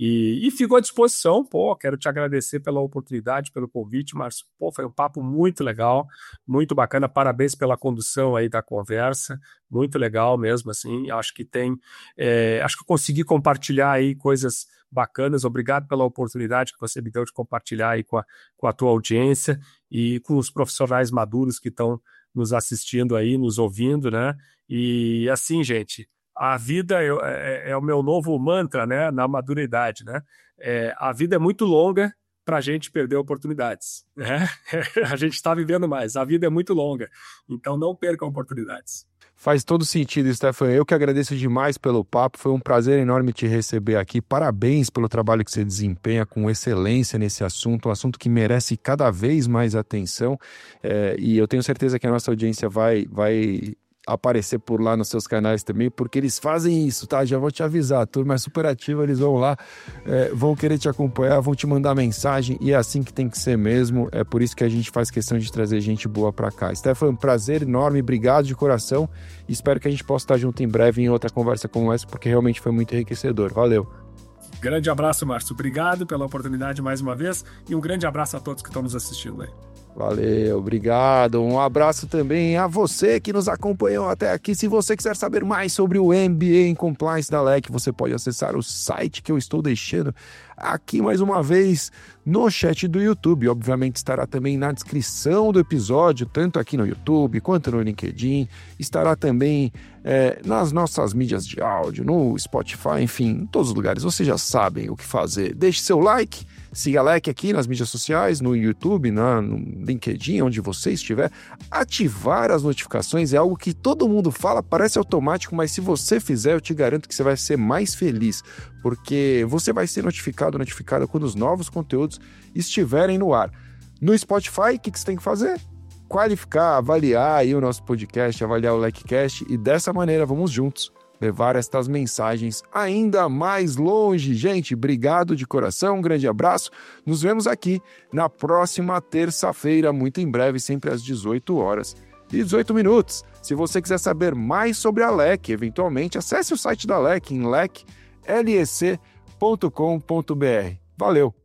E fico à disposição, quero te agradecer pela oportunidade, pelo convite, Márcio. Foi um papo muito legal, muito bacana, parabéns pela condução aí da conversa, muito legal mesmo, assim, acho que acho que eu consegui compartilhar aí coisas bacanas, obrigado pela oportunidade que você me deu de compartilhar aí com a tua audiência e com os profissionais maduros que estão nos assistindo aí, nos ouvindo, né? E assim, gente, a vida é o meu novo mantra, né? Na maturidade, né? A vida é muito longa para a gente perder oportunidades, né? A gente está vivendo mais, a vida é muito longa, então não perca oportunidades. Faz todo sentido, Stefan. Eu que agradeço demais pelo papo. Foi um prazer enorme te receber aqui. Parabéns pelo trabalho que você desempenha com excelência nesse assunto, um assunto que merece cada vez mais atenção. E eu tenho certeza que a nossa audiência vai aparecer por lá nos seus canais também, porque eles fazem isso, tá? Já vou te avisar, a turma é super ativa, eles vão lá, vão querer te acompanhar, vão te mandar mensagem, e é assim que tem que ser mesmo. É por isso que a gente faz questão de trazer gente boa pra cá. Stefan, um prazer enorme, obrigado de coração, e espero que a gente possa estar junto em breve em outra conversa como essa, porque realmente foi muito enriquecedor. Valeu! Grande abraço, Márcio, obrigado pela oportunidade mais uma vez, e um grande abraço a todos que estão nos assistindo aí. Valeu, obrigado. Um abraço também a você que nos acompanhou até aqui. Se você quiser saber mais sobre o MBA em Compliance da LEC, você pode acessar o site que eu estou deixando aqui mais uma vez no chat do YouTube. Obviamente estará também na descrição do episódio, tanto aqui no YouTube quanto no LinkedIn. Estará também nas nossas mídias de áudio, no Spotify, enfim, em todos os lugares. Vocês já sabem o que fazer. Deixe seu like. Siga a LEC aqui nas mídias sociais, no YouTube, no LinkedIn, onde você estiver. Ativar as notificações é algo que todo mundo fala, parece automático, mas se você fizer, eu te garanto que você vai ser mais feliz, porque você vai ser notificada quando os novos conteúdos estiverem no ar. No Spotify, o que você tem que fazer? Qualificar, avaliar aí o nosso podcast, avaliar o LECcast, e dessa maneira vamos juntos levar estas mensagens ainda mais longe. Gente, obrigado de coração, um grande abraço. Nos vemos aqui na próxima terça-feira, muito em breve, sempre às 18h18. Se você quiser saber mais sobre a LEC, eventualmente, acesse o site da LEC em lec.lec.com.br. Valeu!